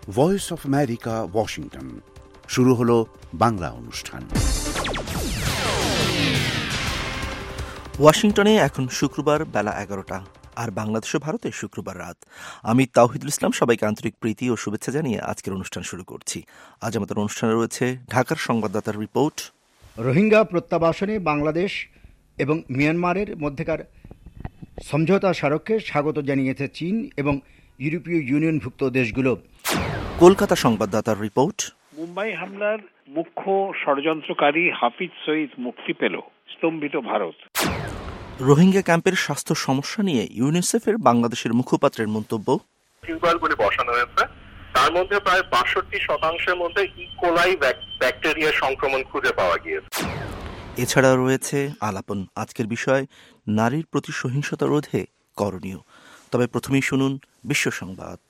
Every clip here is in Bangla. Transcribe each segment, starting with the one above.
Voice of America, Washington. শুরু হলো বাংলা অনুষ্ঠান। ওয়াশিংটনে এখন শুক্রবার বেলা 11টা, আর বাংলাদেশ ও ভারতে শুক্রবার রাত। আমি তাওহিদুল ইসলাম সবাইকে আন্তরিক প্রীতি ও শুভেচ্ছা জানিয়ে আজকের অনুষ্ঠান শুরু করছি। আজ আমাদের অনুষ্ঠানে রয়েছে ঢাকার সংবাদদাতার রিপোর্ট, রোহিঙ্গা প্রত্যাবাসনে বাংলাদেশ এবং মিয়ানমারের মধ্যেকার সমঝোতা স্মারককে স্বাগত জানিয়েছে চীন এবং ইউরোপীয় ইউনিয়নভুক্ত দেশগুলো। কলকাতা সংবাদদাতার রিপোর্ট, মুম্বাই হামলার মুখ্য ষড়যন্ত্রকারী হাফিজ সঈদ মুক্তি পেল, স্তম্ভিত ভারত। রোহিঙ্গা ক্যাম্পের স্বাস্থ্য সমস্যা নিয়ে ইউনিসেফের বাংলাদেশের মুখপাত্রের মন্তব্য, টিউবওয়েলগুলি বসানো হয়েছে, তার মধ্যে প্রায় ৬২% মধ্যে ইকোলাই ব্যাকটেরিয়া সংক্রমণ খুঁজে পাওয়া গিয়েছে। এছাড়া রয়েছে আলাপন, আজকের বিষয় নারীর প্রতি সহিংসতা রোধে করণীয়। তবে প্রথমেই শুনুন বিশ্ব সংবাদ।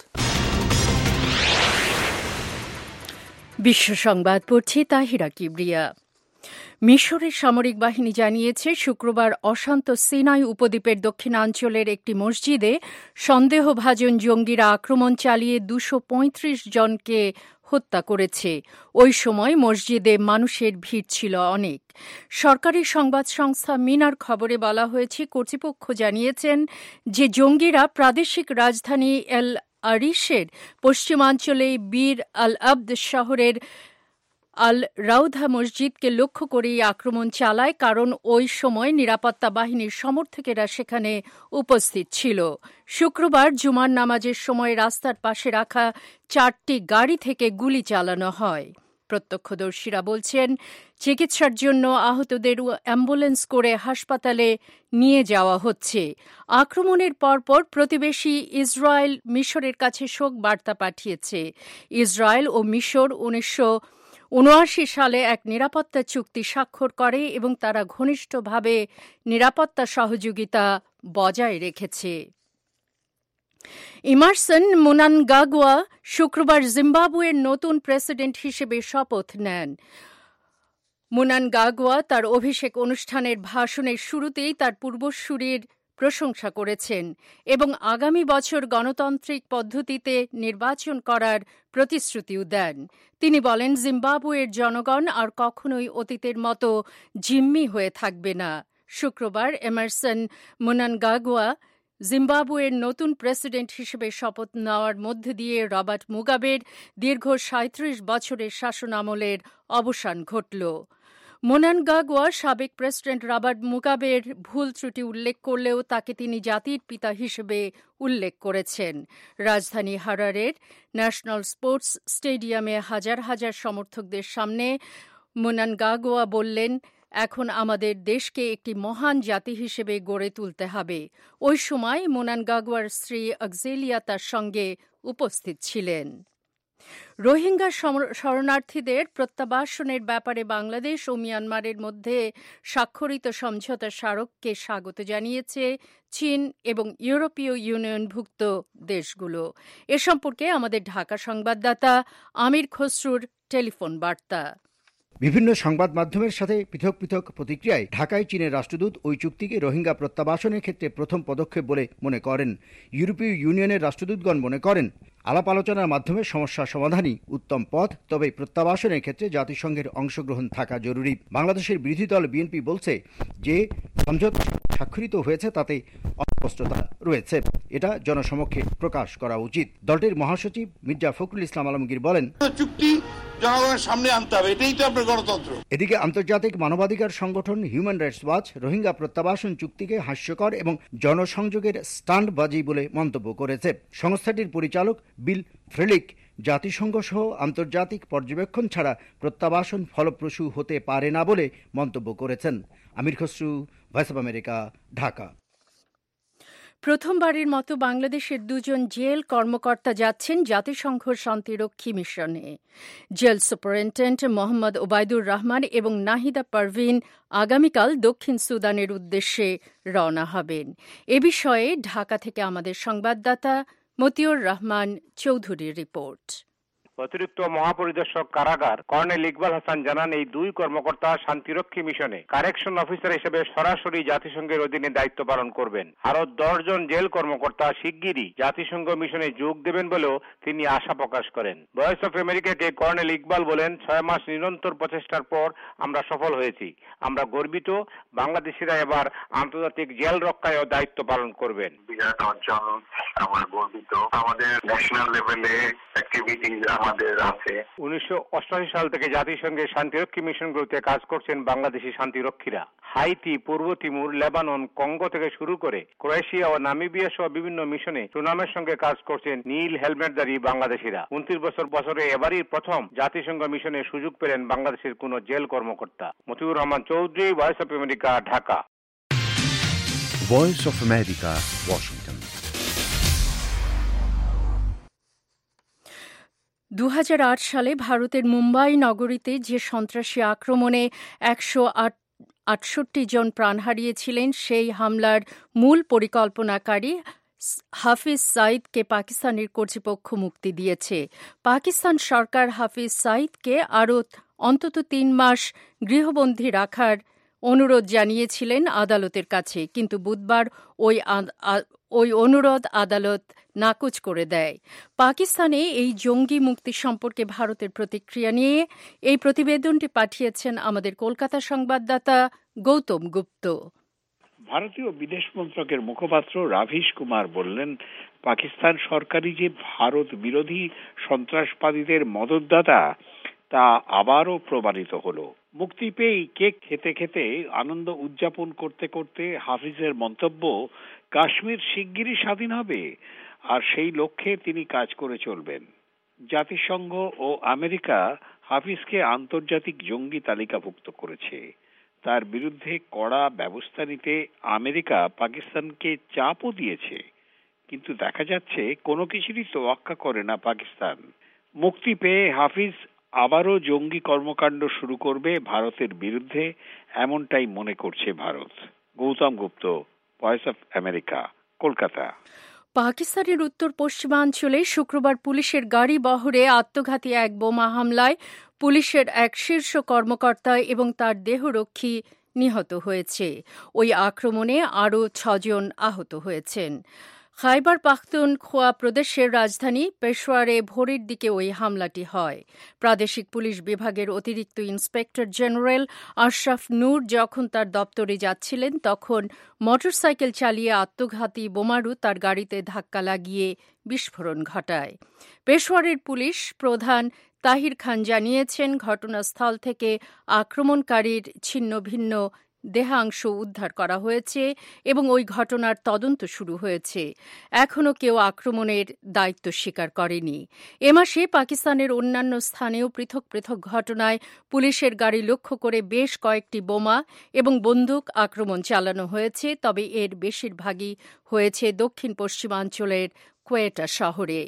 বিশ্ব সংবাদ পড়ছি তাহিরা কিবরিয়া। মিশরের সামরিক বাহিনী জানিয়েছে শুক্রবার অশান্ত সিনাই উপদ্বীপের দক্ষিণাঞ্চলের একটি মসজিদে সন্দেহভাজন জঙ্গিরা আক্রমণ চালিয়ে ২৩৫ জনকে হত্যা করেছে। ওই সময় মসজিদে মানুষের ভিড় ছিল অনেক। সরকারি সংবাদ সংস্থা মিনার খবরে বলা হয়েছে, কর্তৃপক্ষ জানিয়েছেন যে জঙ্গিরা প্রাদেশিক রাজধানী এল আরিশের পশ্চিমাঞ্চলে বীর আল আবদ শহরের আল রাউধা মসজিদকে লক্ষ্য করেই আক্রমণ চালায়, কারণ ওই সময় নিরাপত্তা বাহিনীর সমর্থকেরা সেখানে উপস্থিত ছিল। শুক্রবার জুমার নামাজের সময় রাস্তার পাশে রাখা 4টি গাড়ি থেকে গুলি চালানো হয়। প্রত্যক্ষদর্শীরা বলছেন, চিকিৎসার জন্য আহতদের অ্যাম্বুলেন্স করে হাসপাতালে নিয়ে যাওয়া হচ্ছে। আক্রমণের পরপর প্রতিবেশী ইসরায়েল মিশরের কাছে শোক বার্তা পাঠিয়েছে। ইসরায়েল ও মিশর 1979 সালে এক নিরাপত্তা চুক্তি স্বাক্ষর করে এবং তারা ঘনিষ্ঠভাবে নিরাপত্তা সহযোগিতা বজায় রেখেছে। ইমারসন মুনানগাগুয়া শুক্রবার জিম্বাবুয়ের নতুন প্রেসিডেন্ট হিসেবে শপথ নেন। মুনানগাগুয়া তার অভিষেক অনুষ্ঠানের ভাষণের শুরুতেই তার পূর্বসূরির প্রশংসা করেছেন এবং আগামী বছর গণতান্ত্রিক পদ্ধতিতে নির্বাচন করার প্রতিশ্রুতিও দেন। তিনি বলেন, জিম্বাবুয়ের জনগণ আর কখনোই অতীতের মতো জিম্মি হয়ে থাকবে না। শুক্রবার এমারসন মুনানগাগুয়া জিম্বাবুয়ের নতুন প্রেসিডেন্ট হিসেবে শপথ নেওয়ার মধ্য দিয়ে রবার্ট মুগাবের দীর্ঘ ৩৭ বছরের শাসনামলের অবসান ঘটল। মুনানগাগুয়া সাবেক প্রেসিডেন্ট রবার্ট মুগাবের ভুল ত্রুটি উল্লেখ করলেও তাকে তিনি জাতির পিতা হিসেবে উল্লেখ করেছেন। রাজধানী হারারের ন্যাশনাল স্পোর্টস স্টেডিয়ামে হাজার হাজার সমর্থকদের সামনে মুনানগাগুয়া বললেন, এখন আমাদের দেশকে একটি মহান জাতি হিসেবে গড়ে তুলতে হবে। ওই সময় মুনানগাগুয়ার স্ত্রী অক্সেলিয়া তার সঙ্গে উপস্থিত ছিলেন। রোহিঙ্গা শরণার্থীদের প্রত্যাবাসনের ব্যাপারে বাংলাদেশ ও মিয়ানমারের মধ্যে স্বাক্ষরিত সমঝোতা স্মারককে স্বাগত জানিয়েছে চীন এবং ইউরোপীয় ইউনিয়নভুক্ত দেশগুলো। এ সম্পর্কে আমাদের ঢাকা সংবাদদাতা আমির খসরুর টেলিফোন বার্তা। বিভিন্ন সংবাদ মাধ্যমের সাথে পৃথক পৃথক প্রতিক্রিয়ায় ঢাকায় চীনের রাষ্ট্রদূত ওই চুক্তিকে রোহিঙ্গা প্রত্যাবাসনের ক্ষেত্রে প্রথম পদক্ষেপ বলে মনে করেন। ইউরোপীয় ইউনিয়নের রাষ্ট্রদূতগণ মনে করেন, আলাপ আলোচনার মাধ্যমে সমস্যা সমাধানই উত্তম পথ, তবে প্রত্যাবাসনের ক্ষেত্রে জাতিসংঘের অংশগ্রহণ থাকা জরুরি। বাংলাদেশের বিরোধী দল বিএনপি বলছে যে সমঝোতা স্বাক্ষরিত হয়েছে তাতে অস্পষ্টতা রয়েছে, এটা জনসমক্ষে প্রকাশ করা উচিত। দলটির মহাসচিব মির্জা ফখরুল ইসলাম আলমগীর বলেন, চুক্তি জনগণের সামনে আনতে হবে, এটাই তো আপনার গণতন্ত্র। এদিকে আন্তর্জাতিক মানবাধিকার সংগঠন হিউম্যান রাইটস ওয়াচ রোহিঙ্গা প্রত্যাবাসন চুক্তিকে হাস্যকর এবং জনসংযোগের স্টান্টবাজি বলে মন্তব্য করেছে। সংস্থাটির পরিচালক বিল ফ্রেলিক জাতিসংঘ সহ আন্তর্জাতিক পর্যবেক্ষণ ছাড়া প্রত্যাবাসন ফলপ্রসূ হতে পারে না বলে মন্তব্য করেছেন। Amir Khasru, Voice of America, Dhaka. প্রথমবারের মতো বাংলাদেশের 2জন জেল কর্মকর্তা যাচ্ছেন জাতিসংঘ শান্তিরক্ষী মিশনে। জেল সুপারিনটেন্ডেন্ট মোহাম্মদ ওবায়দুর রহমান এবং নাহিদা পারভিন আগামীকাল দক্ষিণ সুদানের উদ্দেশ্যে রওনা হবেন। এ বিষয়ে ঢাকা থেকে আমাদের সংবাদদাতা মতিউর রহমান চৌধুরীর রিপোর্ট। অতিরিক্ত মহাপরিদর্শক কারাগার কর্নেল ইকবাল হাসান জানান, এই দুই কর্মকর্তা শান্তিরক্ষী মিশনে কারেকশন অফিসার হিসেবে সরাসরি জাতিসংঘের অধীনে দায়িত্ব পালন করবেন। আরো 10 জন জেল কর্মকর্তা শিগগিরই জাতিসংঘ মিশনে যোগ দেবেন বলেও তিনি আশা প্রকাশ করেন। ভয়েস অফ আমেরিকাকে কর্নেল ইকবাল বলেন, 6 মাস নিরন্তর প্রচেষ্টার পর আমরা সফল হয়েছি। আমরা গর্বিত, বাংলাদেশিরা এবার আন্তর্জাতিক জেল রক্ষায়ও দায়িত্ব পালন করবেন। বিরাট অর্জন, আমরা গর্বিত। আমাদের ন্যাশনাল লেভেলে অ্যাক্টিভিটিজ আমাদের আছে। 1988 সাল থেকে জাতিসংঘের শান্তিরক্ষী মিশনগুলোতে কাজ করছেন বাংলাদেশি শান্তিরক্ষীরা। হাইতি, পূর্ব তিমুর, লেবানন, কঙ্গো থেকে শুরু করে ক্রোয়েশিয়া ও নামিবিয়া সহ বিভিন্ন মিশনে সুনামের সঙ্গে কাজ করছেন নীল হেলমেটধারী বাংলাদেশিরা। 29 বছরে এবারই প্রথম জাতিসংঘ মিশনে সুযোগ পেলেন বাংলাদেশের কোন জেল কর্মকর্তা। Motiur Rahman Chowdhury, Voice of America, Dhaka. Voice of America, Washington. 2008 সালে ভারতের মুম্বাই নগরীতে যে সন্ত্রাসী আক্রমণে 168 জন প্রাণ হারিয়েছিলেন, সেই হামলার মূল পরিকল্পনাকারী হাফিজ সাইদকে পাকিস্তানের কর্তৃপক্ষ মুক্তি দিয়েছে। পাকিস্তান সরকার হাফিজ সাইদকে আরও অন্তত 3 মাস গৃহবন্দী রাখার অনুরোধ জানিয়েছিলেন আদালতের কাছে, কিন্তু বুধবার ওই অনুরোধ আদালত নাকচ করে দেয়। পাকিস্তানে এই জঙ্গি মুক্তি সম্পর্কে ভারতের প্রতিক্রিয়া নিয়ে এই প্রতিবেদনটি পাঠিয়েছেন আমাদের কলকাতা সংবাদদাতা গৌতম গুপ্ত। ভারতীয় বিদেশ মন্ত্রকের মুখপাত্র রাভিশ কুমার বললেন, পাকিস্তান সরকারি যে ভারত বিরোধী সন্ত্রাসবাদীদের মদতদাতা তা আবারও প্রমাণিত হলো। মুক্তি পেয়ে কেক খেতে খেতে আনন্দ উদযাপন করতে করতে হাফিজের মন্তব্য, কাশ্মীর শিগগিরই স্বাধীন হবে, আর সেই লক্ষ্যে তিনি কাজ করে চলবেন। জাতিসংঘ ও আমেরিকা হাফিজকে আন্তর্জাতিক জঙ্গি তালিকাভুক্ত করেছে। তার বিরুদ্ধে কড়া ব্যবস্থা নিতে আমেরিকা পাকিস্তানকে চাপও দিয়েছে, কিন্তু দেখা যাচ্ছে কোনো কিছুরই তোয়াক্কা করে না পাকিস্তান। মুক্তি পেয়ে হাফিজ আবারও জঙ্গি কর্মকাণ্ড শুরু করবে ভারতের বিরুদ্ধে, এমনটাই মনে করছে Bharat. Gautam Gupta, Voice of America, Kolkata. পাকিস্তানের উত্তর পশ্চিমাঞ্চলে শুক্রবার পুলিশের গাড়ি বহরে আত্মঘাতী এক বোমা হামলায় পুলিশের এক শীর্ষ কর্মকর্তা এবং তার দেহরক্ষী নিহত হয়েছে। ওই আক্রমণে আরও 6 জন আহত হয়েছেন। খাইবার পাখতুনখোয়া প্রদেশের রাজধানী পেশোয়ারে ভোরের দিকে ওই হামলাটি হয়। প্রাদেশিক পুলিশ বিভাগের অতিরিক্ত ইন্সপেক্টর জেনারেল আশরাফ নূর যখন তার দপ্তরে যাচ্ছিলেন, তখন মোটরসাইকেল চালিয়ে আত্মঘাতী বোমারু তার গাড়িতে ধাক্কা লাগিয়ে বিস্ফোরণ ঘটায়। পেশোয়ারের পুলিশ প্রধান তাহির খান জানিয়েছেন, ঘটনাস্থল থেকে আক্রমণকারীর ছিন্ন ভিন্ন দেহাংশ উদ্ধার করা হয়েছে এবং ওই ঘটনার তদন্ত শুরু হয়েছে। এখনও কেউ আক্রমণের দায়িত্ব স্বীকার করেনি। এ মাসে পাকিস্তানের অন্যান্য স্থানেও পৃথক পৃথক ঘটনায় পুলিশের গাড়ি লক্ষ্য করে বেশ কয়েকটি বোমা এবং বন্দুক আক্রমণ চালানো হয়েছে, তবে এর বেশিরভাগই হয়েছে দক্ষিণ পশ্চিমাঞ্চলের কোয়েটা শহরে।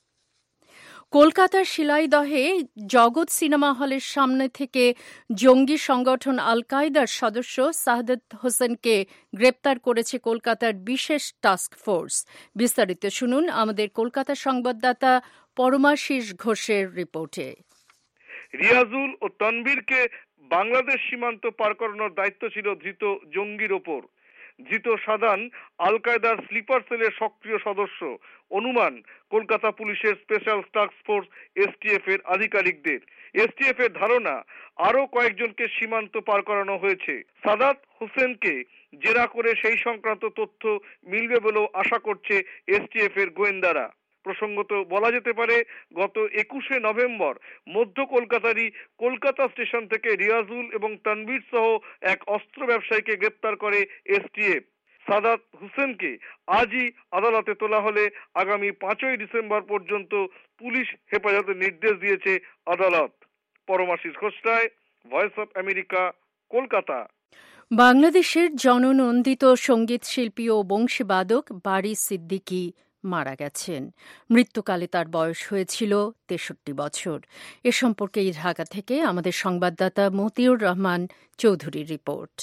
কলকাতার শিলাইদহে জগৎ সিনেমা হলের সামনে থেকে জঙ্গি সংগঠন আল কায়দার সদস্য সাহাদাত হোসেনকে গ্রেপ্তার করেছে কলকাতার বিশেষ টাস্ক ফোর্স। বিস্তারিত শুনুন আমাদের কলকাতা সংবাদদাতা পরমাশিস ঘোষের রিপোর্টে। রিয়াজুল ও তনবীরকে বাংলাদেশ সীমান্ত পার করানোর দায়িত্ব ছিল ধৃত জঙ্গির ওপর। ধৃত সাদান আল কায়দার স্লিপার সেলের সক্রিয় সদস্য। অনুমান কলকাতা পুলিশের স্পেশাল টাস্ক ফোর্স এসটিএফ এর আধিকারিকদের। এসটিএফ এর ধারণা আরো কয়েকজনকে সীমান্ত পার করানো হয়েছে। সাদাত হোসেনকে জেরা করে সেই সংক্রান্ত তথ্য মিলবে বলেও আশা করছে এসটিএফ এর গোয়েন্দারা। প্রসঙ্গত বলা যেতে পারে, গত 21শে নভেম্বর মধ্য কলকাতারই কলকাতা স্টেশন থেকে রিয়াজুল এবং তানভীর সহ এক অস্ত্র ব্যবসায়ীকে গ্রেপ্তার করে এসটিএফ। সাদাত হোসেনকে আজই আদালতে তোলা হলে আগামী 5ই ডিসেম্বর পর্যন্ত পুলিশ হেফাজতের নির্দেশ দিয়েছে আদালত। Paramashis Ghosh, Voice of America, Kolkata. বাংলাদেশের জননন্দিত সঙ্গীত শিল্পী ও বংশীবাদক বারী সিদ্দিকী মারা গেছেন। মৃত্যুকালে তার বয়স হয়েছিল 63 বছর। এ সম্পর্কে ঢাকা থেকে আমাদের সংবাদদাতা মতিউর রহমান চৌধুরীর রিপোর্ট।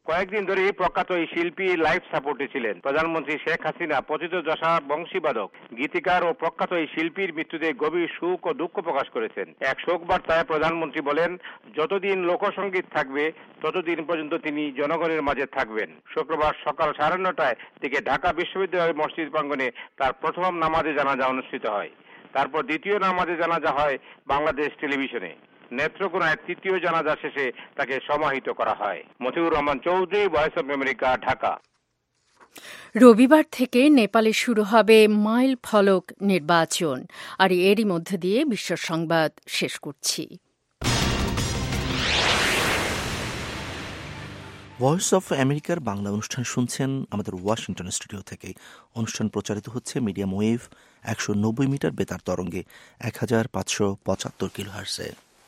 কয়েকদিন ধরে প্রখ্যাত এই শিল্পী লাইফ সাপোর্টে ছিলেন। প্রধানমন্ত্রী শেখ হাসিনা পতিতযশা বংশীবাদক, গীতিকার ও প্রখ্যাত এই শিল্পীর মৃত্যুতে গভীর শোক ও দুঃখ প্রকাশ করেছেন। এক শোক বার্তায় প্রধানমন্ত্রী বলেন, যতদিন লোকসঙ্গীত থাকবে ততদিন পর্যন্ত তিনি জনগণের মাঝে থাকবেন। শুক্রবার সকাল 9:30টায় থেকে ঢাকা বিশ্ববিদ্যালয় মসজিদ প্রাঙ্গণে তার প্রথম নামাজে জানাজা অনুষ্ঠিত হয়। তারপর দ্বিতীয় নামাজে জানাজা হয় বাংলাদেশ টেলিভিশনে। নেত্রকোনায় তৃতীয় জানাজা শেষে তাকে সমাহিত করা হয়। Motiur Rahman Chowdhury, Voice of America, Dhaka. রবিবার থেকে নেপালে শুরু হবে মাইল ফলক নির্বাচন। আর এরই মধ্য দিয়ে বিশ্ব সংবাদ শেষ করছি। ভয়েস অফ আমেরিকার বাংলা অনুষ্ঠান শুনছেন আমাদের ওয়াশিংটন স্টুডিও থেকে। অনুষ্ঠান প্রচারিত হচ্ছে মিডিয়াম ওয়েভ 190 মিটার বেতার তরঙ্গে 1575 কিলোহার্টজে।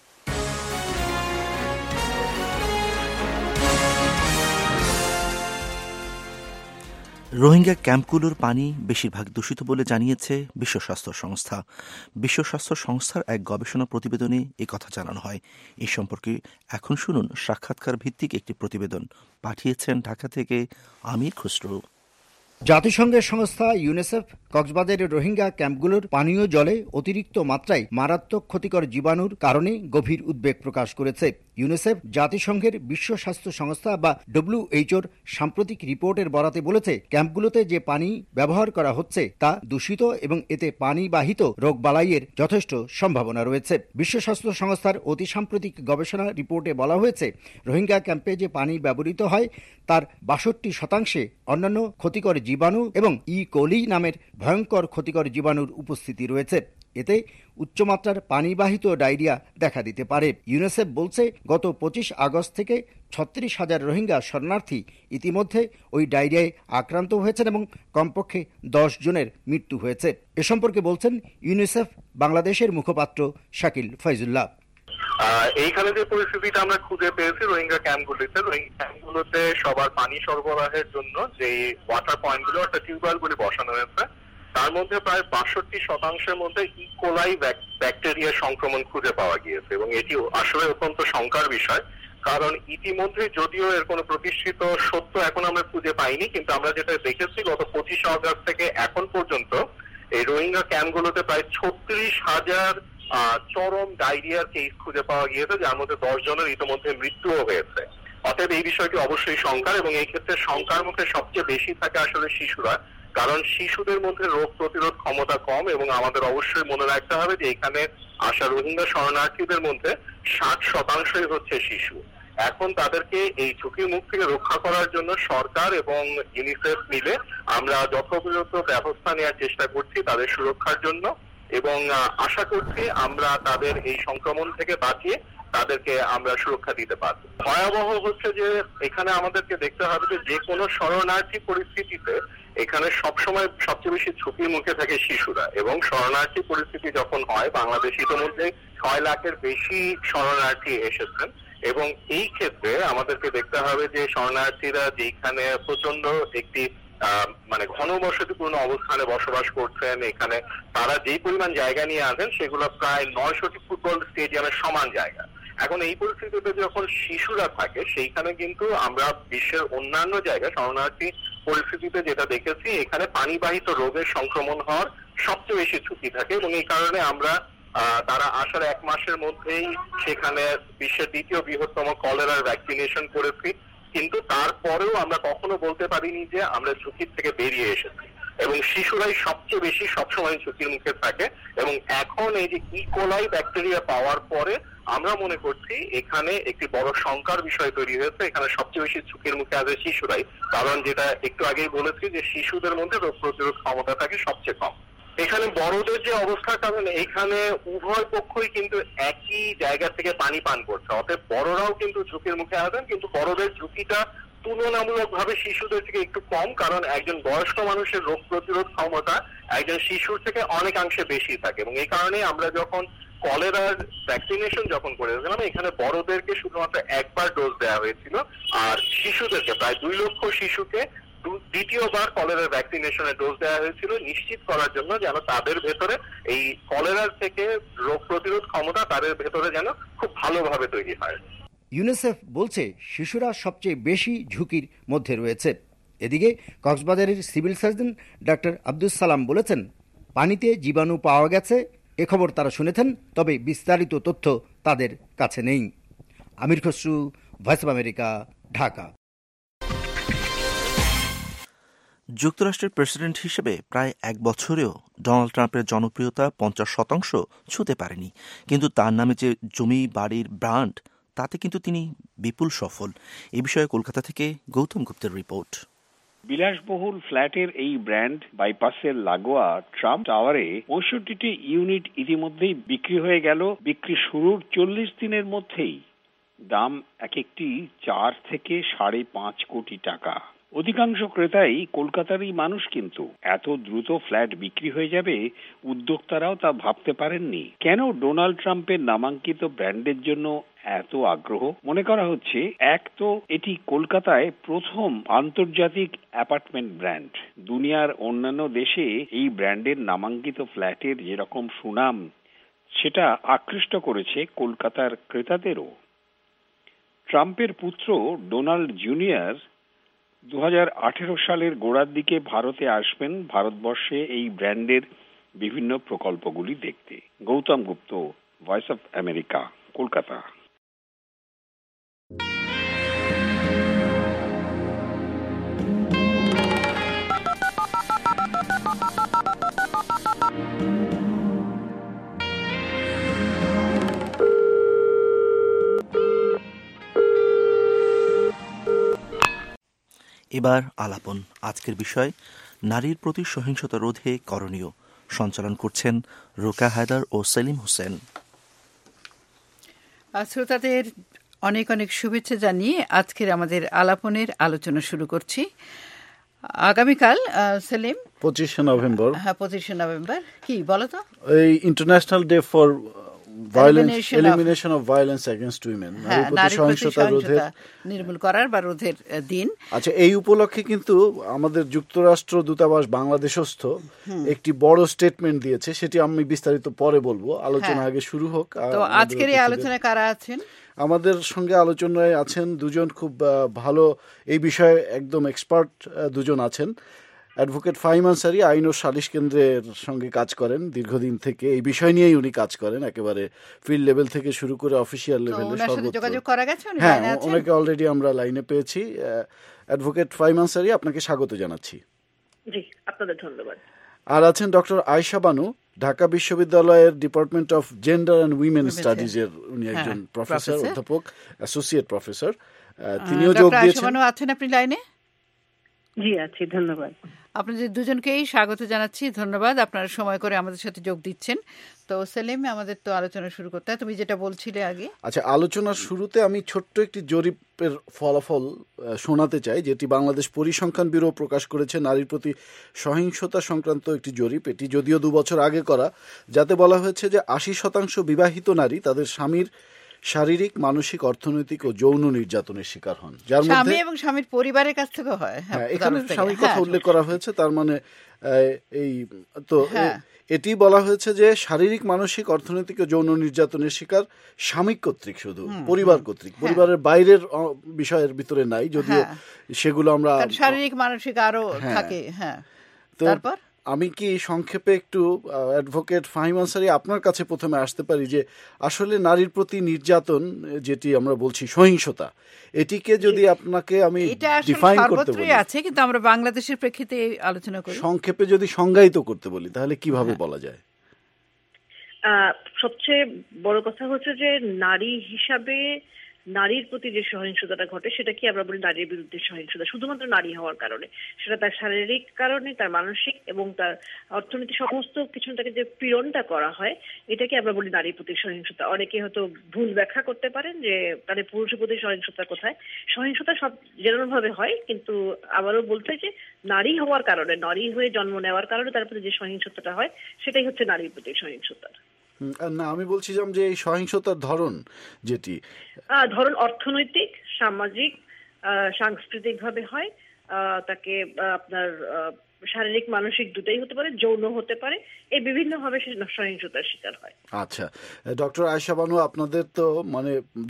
রোহিঙ্গা ক্যাম্পগুলোর পানি বেশিরভাগ দূষিত বলে জানিয়েছে বিশ্ব স্বাস্থ্য সংস্থা। বিশ্ব স্বাস্থ্য সংস্থার এক গবেষণা প্রতিবেদনে একথা জানানো হয়। এই সম্পর্কে এখন শুনুন সাক্ষাৎকার ভিত্তিক একটি প্রতিবেদন। পাঠিয়েছেন ঢাকা থেকে আমির খুসরু। জাতিসংঘের সংস্থা ইউনিসেফ কক্সবাজারের রোহিঙ্গা ক্যাম্পগুলোর পানীয় জলে অতিরিক্ত মাত্রায় মারাত্মক ক্ষতিকর জীবাণুর কারণে গভীর উদ্বেগ প্রকাশ করেছে। ইউনিসেফ জাতিসংঘের বিশ্ব স্বাস্থ্য সংস্থা বা WHO সাম্প্রতিক রিপোর্টের বরাতে বলেছে, ক্যাম্পগুলোতে যে পানি ব্যবহার করা হচ্ছে তা দূষিত এবং এতে পানিবাহিত রোগবালাইয়ের যথেষ্ট সম্ভাবনা রয়েছে। বিশ্ব স্বাস্থ্য সংস্থার অতি সাম্প্রতিক গবেষণা রিপোর্টে বলা হয়েছে, রোহিঙ্গা ক্যাম্পে যে পানি ব্যবহৃত হয় তার 62% অন্যান্য ক্ষতিকর জীবাণু এবং কোলি নামের ভয়ঙ্কর ক্ষতিকর জীবাণুর উপস্থিতি রয়েছে। এতে উচ্চমাত্রার পানিবাহিত ডায়রিয়া দেখা দিতে পারে। ইউনিসেফ বলছে, গত 25 আগস্ট থেকে 36,000 রোহিঙ্গা শরণার্থী ইতিমধ্যে ওই ডায়রিয়ায় আক্রান্ত হয়েছেন এবং কমপক্ষে 10 জনের মৃত্যু হয়েছে। এ সম্পর্কে বলছেন ইউনিসেফ বাংলাদেশের মুখপাত্র শাকিল ফয়জুল্লাহ। এইখানে যে পরিস্থিতিটা আমরা খুঁজে পেয়েছি রোহিঙ্গা ক্যাম্পগুলোতে সবার পানি সরবরাহের জন্য যে ওয়াটার পয়েন্টগুলো অর্থাৎ টিউবওয়েলগুলি বসানো হয়েছে, তার মধ্যে প্রায় 62% মধ্যে ইকোলাই ব্যাকটেরিয়া সংক্রমণ খুঁজে পাওয়া গিয়েছে এবং এটি আসলে অত্যন্ত শঙ্কার বিষয়। কারণ ইতিমধ্যে যদিও এর কোনো প্রতিষ্ঠিত সত্য এখন আমরা খুঁজে পাইনি, কিন্তু আমরা যেটা দেখেছি গত 25 আগস্ট থেকে এখন পর্যন্ত এই রোহিঙ্গা ক্যাম্পগুলোতে প্রায় 36,000 চরম ডায়রিয়ার কেস খুঁজে পাওয়া গিয়েছে, যার মধ্যে 10 জনের ইতিমধ্যে মৃত্যুও হয়েছে। অতএব এই বিষয়টি অবশ্যই শঙ্কার এবং এই ক্ষেত্রে শঙ্কার মুখে সবচেয়ে বেশি থাকে আসলে শিশুরা, কারণ শিশুদের মধ্যে রোগ প্রতিরোধ ক্ষমতা কম এবং আমাদের অবশ্যই মনে রাখতে হবে যে এখানে আসা রোহিঙ্গা শরণার্থীদের মধ্যে 60% হচ্ছে শিশু। এখন তাদেরকে এই ঝুঁকির মুখ থেকে রক্ষা করার জন্য সরকার এবং ইউনিসেফ মিলে আমরা যথাযথ ব্যবস্থা নেওয়ার চেষ্টা করছি তাদের সুরক্ষার জন্য এবং আশা করছি আমরা তাদের এই সংক্রমণ থেকে বাঁচিয়ে তাদেরকে আমরা সুরক্ষা দিতে পারব। ভয়াবহ হচ্ছে যে এখানে আমাদেরকে দেখতে হবে যে কোনো শরণার্থী পরিস্থিতিতে এখানে সবসময় সবচেয়ে বেশি ঝুঁকির মুখে থাকে শিশুরা এবং শরণার্থী পরিস্থিতি যখন হয়, বাংলাদেশ ইতিমধ্যে 6 লাখের বেশি শরণার্থী এসেছেন এবং এই ক্ষেত্রে আমাদেরকে দেখতে হবে যে শরণার্থীরা যেখানে প্রচন্ড একটি ঘনবসতিপূর্ণ অবস্থানে বসবাস করছেন, এখানে তারা যেই পরিমাণ জায়গা নিয়ে আসেন সেগুলো প্রায় 900টি ফুটবল স্টেডিয়ামের সমান জায়গা। এখন এই পরিস্থিতিতে যখন শিশুরা থাকে সেইখানে কিন্তু আমরা বিশ্বের অন্যান্য জায়গায় শরণার্থী পরিস্থিতিতে যেটা দেখেছি, এখানে পানিবাহিত রোগের সংক্রমণ হওয়ার সবচেয়ে বেশি ঝুঁকি থাকে এবং এই কারণে আমরা তারা আসার 1 মাসের মধ্যেই সেখানে বিশ্বের 2য় বৃহত্তম কলেরার ভ্যাকসিনেশন করেছি, কিন্তু তারপরেও আমরা কখনো বলতে পারিনি যে আমরা ঝুঁকির থেকে বেরিয়ে এসেছি এবং শিশুরাই সবচেয়ে বেশি সবসময় ঝুঁকির মুখে থাকে এবং এখন এই যে ইকোলাই ব্যাকটেরিয়া পাওয়ার পরে আমরা মনে করছি এখানে একটি বড় শঙ্কার বিষয় তৈরি হয়েছে। এখানে সবচেয়ে বেশি ঝুঁকির মুখে আছে শিশুরাই, কারণ যেটা একটু আগেই বলেছি যে শিশুদের মধ্যে রোগ প্রতিরোধ ক্ষমতা থাকে সবচেয়ে কম। এখানে বড়দের যে অবস্থা, কারণ এখানে উভয় পক্ষই কিন্তু একই জায়গা থেকে পানি পান করছে, অতএব বড়রাও কিন্তু ঝুঁকির মুখে আছেন, কিন্তু বড়দের ঝুঁকিটা তুলনামূলকভাবে শিশুদের থেকে একটু কম, কারণ একজন বয়স্ক মানুষের রোগ প্রতিরোধ ক্ষমতা একজন শিশুর থেকে অনেকাংশে বেশি থাকে এবং এই কারণে আমরা যখন কলেরার ভ্যাকসিনেশন যখন করেছিলাম এখানে বড়দেরকে শুধুমাত্র 1বার ডোজ দেওয়া হয়েছিল আর শিশুদেরকে প্রায় 2 লক্ষ শিশুকে দ্বিতীয়বার কলেরার ভ্যাকসিনেশনের ডোজ দেওয়া হয়েছিল, নিশ্চিত করার জন্য যেন তাদের ভেতরে এই কলেরার থেকে রোগ প্রতিরোধ ক্ষমতা তাদের ভেতরে যেন খুব ভালোভাবে তৈরি হয়। ইউনিসেফ বলছে শিশুরা সবচেয়ে বেশি ঝুঁকির মধ্যে রয়েছে। এদিকে কক্সবাজারের civil surgeon doctor Abdus Salam বলেছেন, পানিতে জীবাণু পাওয়া গেছে এ খবর তারা শুনেছেন, তবে বিস্তারিত তথ্য তাদের কাছে নেই। Amir Khasru, Voice of America, Dhaka. যুক্তরাষ্ট্রের প্রেসিডেন্ট হিসেবে প্রায় এক বছরেও ডোনাল্ড ট্রাম্পের জনপ্রিয়তা 50% ছুঁতে পারেনি, কিন্তু তার নামে যে জমি বাড়ির ব্র্যান্ড, তাতে কিন্তু তিনি বিপুল সফল। এ বিষয়ে কলকাতা থেকে গৌতম গুপ্তের রিপোর্ট। বিলাসবহুল ফ্ল্যাটের এই ব্র্যান্ড বাইপাসের লাগোয়া ট্রাম্প টাওয়ারে 65টি ইউনিট ইতিমধ্যেই বিক্রি হয়ে গেল। বিক্রি শুরুর 40 দিনের মধ্যেই দাম এক একটি 4 থেকে 5.5 কোটি টাকা। অধিকাংশ ক্রেতাই কলকাতারই মানুষ, কিন্তু এত দ্রুত ফ্ল্যাট বিক্রি হয়ে যাবে উদ্যোক্তারাও তা ভাবতে পারেননি। কেন ডোনাল্ড ট্রাম্পের নামাঙ্কিত ব্র্যান্ডের জন্য এত আগ্রহ? মনে করা হচ্ছে, এক তো এটি কলকাতায় প্রথম আন্তর্জাতিক অ্যাপার্টমেন্ট ব্র্যান্ড। দুনিয়ার অন্যান্য দেশে এই ব্র্যান্ডের নামাঙ্কিত ফ্ল্যাটের যেরকম সুনাম, সেটা আকৃষ্ট করেছে কলকাতার ক্রেতাদেরও। ট্রাম্পের পুত্র ডোনাল্ড জুনিয়র 2018 সালের গোড়ার দিকে ভারতে আসবেন ভারতবর্ষে এই ব্র্যান্ডের বিভিন্ন প্রকল্পগুলি দেখতে। Gautam Gupta, Voice of America, Kolkata. এবার আলাপন। আজকের বিষয় নারীর প্রতি সহিংসতা রোধে করণীয়। সঞ্চালন করছেন রোকা হায়দার ও সেলিম হোসেন। শ্রোতাদের অনেক অনেক শুভেচ্ছা জানিয়ে আজকের আমাদের আলাপনের আলোচনা শুরু করছি। আগামীকাল সেলিম 25শে নভেম্বর। হ্যাঁ, 25শে নভেম্বর। কি বলো তো? এই international day for elimination of violence against women, নারী প্রতি সহিংসতা নির্মূল করার বা রোধের দিন। আচ্ছা, এই উপলক্ষে কিন্তু আমাদের যুক্তরাষ্ট্র দূতাবাস বাংলাদেশস্থ একটি বড় স্টেটমেন্ট দিয়েছে, সেটি আমি বিস্তারিত পরে বলবো। আলোচনা আগে শুরু হোক। তো আজকের এই আলোচনায় কারা আছেন? আমাদের সঙ্গে আলোচনায় আছেন দুজন খুব ভালো এই বিষয়ে একদম এক্সপার্ট দুজন আছেন। অ্যাডভোকেট ফাহিম আনসারী আইন ও সালিশ কেন্দ্রের সঙ্গে কাজ করেন দীর্ঘদিন থেকে, এই বিষয় নিয়েই উনি কাজ করেন, একেবারে ফিল্ড লেভেল থেকে শুরু করে অফিসিয়াল লেভেলে সর্বত্র। হ্যাঁ, ওনাকে অলরেডি আমরা লাইনে পেয়েছি। অ্যাডভোকেট ফাহিম আনসারী, আপনাকে স্বাগত জানাচ্ছি। জি, আপনাদের ধন্যবাদ। আর আছেন ডক্টর আয়েশা বানু, ঢাকা বিশ্ববিদ্যালয়ের department of gender and women স্টাডিজের উনি একজন প্রফেসর, অধ্যাপক, অ্যাসোসিয়েট প্রফেসর। তিনিও যোগ দিয়েছেন। আছেন আপনি লাইনে? জি আছি, ধন্যবাদ। আপনাদের দুজনকেই স্বাগত জানাচ্ছি, ধন্যবাদ আপনারা সময় করে আমাদের সাথে যোগ দিচ্ছেন। তো সেলিম, আমাদের তো আলোচনা শুরু করতে হয়, তুমি যেটা বলছিলে আগে। আচ্ছা, আলোচনার শুরুতে আমি ছোট্ট একটি জরিপের ফলাফল শোনাতে চাই, যেটি বাংলাদেশ পরিসংখ্যান ব্যুরো প্রকাশ করেছে। নারীর প্রতি সহিংসতা সংক্রান্ত একটি জরিপ, এটি যদিও 2 বছর আগে করা, যাতে বলা হয়েছে যে 80% বিবাহিত নারী তাদের স্বামীর শারীরিক, মানসিক, অর্থনৈতিক ও যৌন নির্যাতনের শিকার হন, যার মধ্যে স্বামী এবং স্বামীর পরিবারের কাছ থেকে হয়। হ্যাঁ, এখানে স্বামীর কথা উল্লেখ করা হয়েছে, তার মানে এই তো এটি বলা হয়েছে যে শারীরিক, মানসিক, অর্থনৈতিক ও যৌন নির্যাতনের শিকার স্বামী কর্তৃক, শুধু পরিবার কর্তৃক, পরিবারের বাইরের বিষয়ের ভিতরে নাই, যদিও সেগুলো আমরা শারীরিক, মানসিক আরো থাকে। হ্যাঁ, তারপর আমি কি সংক্ষেপে একটু অ্যাডভোকেট ফাহিম আনসারী আপনার কাছে প্রথমে আসতে পারি যে আসলে নারীর প্রতি নির্যাতন, যেটি আমরা বলছি সহিংসতা, এটিকে যদি আপনাকে আমি ডিফাইন করতে বলি, আছে কিন্তু আমরা বাংলাদেশের প্রেক্ষিতে আলোচনা করি, সংক্ষেপে যদি সংজ্ঞায়িত করতে বলি, তাহলে কিভাবে বলা যায়? সবচেয়ে বড় কথা হচ্ছে যে নারী হিসাবে নারীর প্রতি যে সহিংসতাটা ঘটে, সেটা কি আমরা বলি নারীর বিরুদ্ধে সহিংসতা, শুধুমাত্র নারী হওয়ার কারণে, সেটা তার শারীরিক কারণে, তার মানসিক এবং তার অর্থনৈতিক সমস্ত কিছুটাকে যে পীড়নটা করা হয়, এটাকে আমরা বলি নারীর প্রতি সহিংসতা। অনেকে হয়তো ভুল ব্যাখ্যা করতে পারেন যে তাহলে পুরুষের প্রতি সহিংসতা কোথায়। সহিংসতা সব যেরকম ভাবে হয়, কিন্তু আবারও বলতে যে নারী হওয়ার কারণে, নারী হয়ে জন্ম নেওয়ার কারণে তার প্রতি যে সহিংসতাটা হয়, সেটাই হচ্ছে নারীর প্রতি সহিংসতা। না, আমি বলছিলাম যে এই সহিংসতার ধরন, যেটি ধরন অর্থনৈতিক, সামাজিক, সাংস্কৃতিক ভাবে হয়, তাকে আপনার শারীরিক মানসিক দুটাই হতে পারে, যৌন হতে পারে, এই বিভিন্ন ভাবে সে সহিংসতার শিকার হয়। আচ্ছা, ডক্টর আয়েশা বানু, আপনাদের তো মানে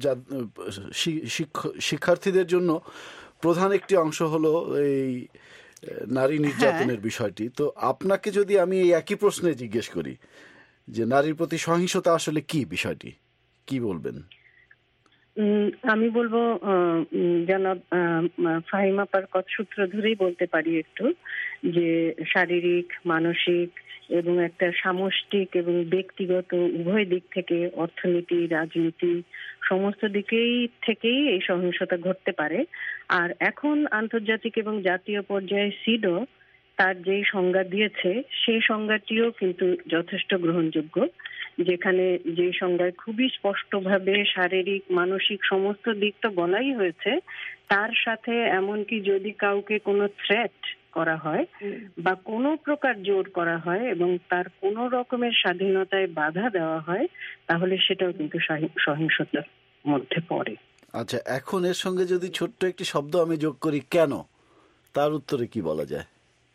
শিক্ষার্থীদের জন্য প্রধান একটি অংশ হলো এই নারী নির্যাতনের বিষয়টি। তো আপনাকে যদি আমি এই একই প্রশ্নে জিজ্ঞেস করি যে নারীর প্রতি সহিংসতা আসলে কি, বিষয়টি কি বলবেন? আমি বলবো জনাব ফাহিম আপার কথা সূত্র ধরেই বলতে পারি একটু, যে শারীরিক, মানসিক এবং একটা সামষ্টিক এবং ব্যক্তিগত উভয় দিক থেকে, অর্থনীতি, রাজনীতি, সমস্ত থেকেই এই সহিংসতা ঘটতে পারে। আর এখন আন্তর্জাতিক এবং জাতীয় পর্যায়ে সিডো তার যেই সংজ্ঞা দিয়েছে সেই সংজ্ঞাটিও কিন্তু যথেষ্ট গ্রহণযোগ্য, যেখানে যে সংজ্ঞায় খুবই স্পষ্টভাবে শারীরিক, মানসিক সমস্ত দিক তো বলাই হয়েছে, তার সাথে এমনকি যদি কাউকে কোনো থ্রেট করা হয় বা কোনো প্রকার জোর করা হয় এবং তার কোনো রকমের স্বাধীনতায় বাধা দেওয়া হয়, তাহলে সেটাও কিন্তু সহিংসতার মধ্যে পড়ে। আচ্ছা, এখন এর সঙ্গে যদি ছোট্ট একটি শব্দ আমি যোগ করি, কেন, তার উত্তরে কি বলা যায়?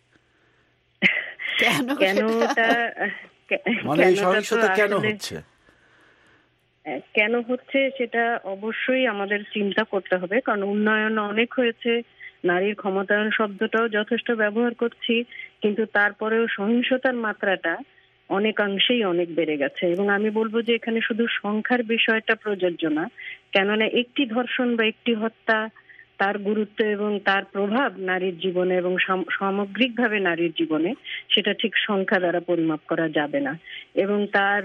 কেন হচ্ছে সেটা অবশ্যই আমাদের চিন্তা করতে হবে, কারণ উন্নয়ন অনেক হয়েছে, নারীর ক্ষমতায়ন শব্দটাও যথেষ্ট ব্যবহার করছি, কিন্তু তারপরেও সহিংসতার মাত্রাটা অনেকাংশেই অনেক বেড়ে গেছে। এবং আমি বলবো যে এখানে শুধু সংখ্যার বিষয়টা প্রযোজ্য না, কেননা একটি ধর্ষণ বা একটি হত্যা, তার গুরুত্ব এবং তার প্রভাব নারীর জীবনে এবং সামগ্রিকভাবে নারীর জীবনে, সেটা ঠিক সংখ্যা দ্বারা পরিমাপ করা যাবে না। এবং তার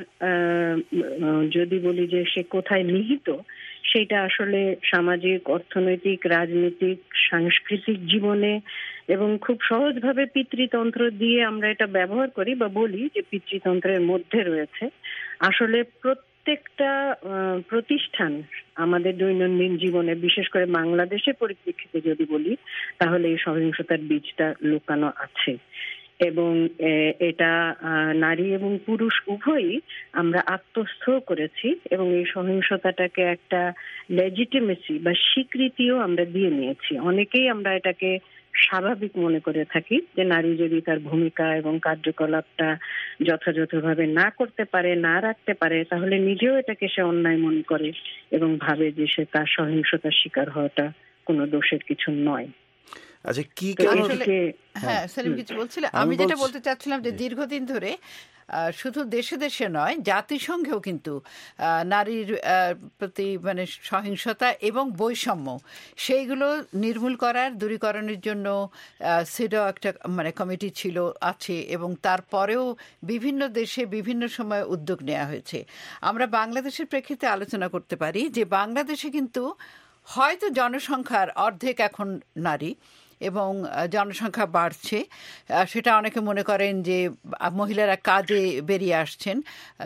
যদি বলি যে সে কোথায় নিহিত, সেটা আসলে সামাজিক, অর্থনৈতিক, রাজনৈতিক, সাংস্কৃতিক জীবনে, এবং খুব সহজভাবে পিতৃতন্ত্র দিয়ে আমরা এটা ব্যবহার করি বা বলি যে পিতৃতন্ত্রের মধ্যে রয়েছে। আসলে প্রত্যেকটা প্রতিষ্ঠান আমাদের দৈনন্দিন জীবনে, বিশেষ করে বাংলাদেশের পরিপ্রেক্ষিতে যদি বলি, তাহলে এই সহিংসতার বীজটা লুকানো আছে। এবং এটা নারী এবং পুরুষ উভয়ই আমরা আত্মস্থ করেছি এবং এই সহিংসতাটাকে একটা লেজিটিমেসি বা স্বীকৃতিও আমরা দিয়ে নিয়েছি। অনেকেই আমরা এটাকে স্বাভাবিক মনে করে থাকি যে নারী যদি তার ভূমিকা এবং কার্যকলাপটা যথাযথভাবে না করতে পারে, না রাখতে পারে, তাহলে নিজেও এটাকে সে অন্যায় মনে করে এবং ভাবে যে সে তার সহিংসতার শিকার হওয়াটা কোনো দোষের কিছু নয়। আচ্ছা, কি হ্যাঁ সেলিম কিছু বলছিলেন? আমি যেটা বলতে চাচ্ছিলাম যে দীর্ঘদিন ধরে শুধু দেশে দেশে নয়, জাতিসংঘেও কিন্তু নারীর প্রতি মানে সহিংসতা এবং বৈষম্য সেইগুলো নির্মূল করার, দূরীকরণের জন্য সিডো একটা মানে কমিটি ছিল, আছে, এবং তারপরেও বিভিন্ন দেশে বিভিন্ন সময় উদ্যোগ নেওয়া হয়েছে। আমরা বাংলাদেশের প্রেক্ষিতে আলোচনা করতে পারি যে বাংলাদেশে কিন্তু হয়তো জনসংখ্যার অর্ধেক এখন নারী এবং জনসংখ্যা বাড়ছে, সেটা অনেকে মনে করেন যে মহিলারা কাজে বেরিয়ে আসছেন,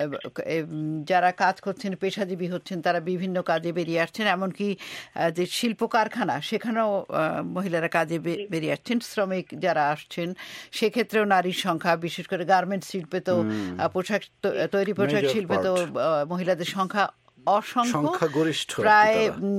যারা কাজ করছেন, পেশাজীবী হচ্ছেন, তারা বিভিন্ন কাজে বেরিয়ে আসছেন, এমনকি যে শিল্প কারখানা সেখানেও মহিলারা কাজে বেরিয়ে আসছেন, শ্রমিক যারা আসছেন সেক্ষেত্রেও নারীর সংখ্যা, বিশেষ করে গার্মেন্টস শিল্পে তো পোশাক তৈরি, পোশাক শিল্পে তো মহিলাদের সংখ্যা অসংখ্য, প্রায়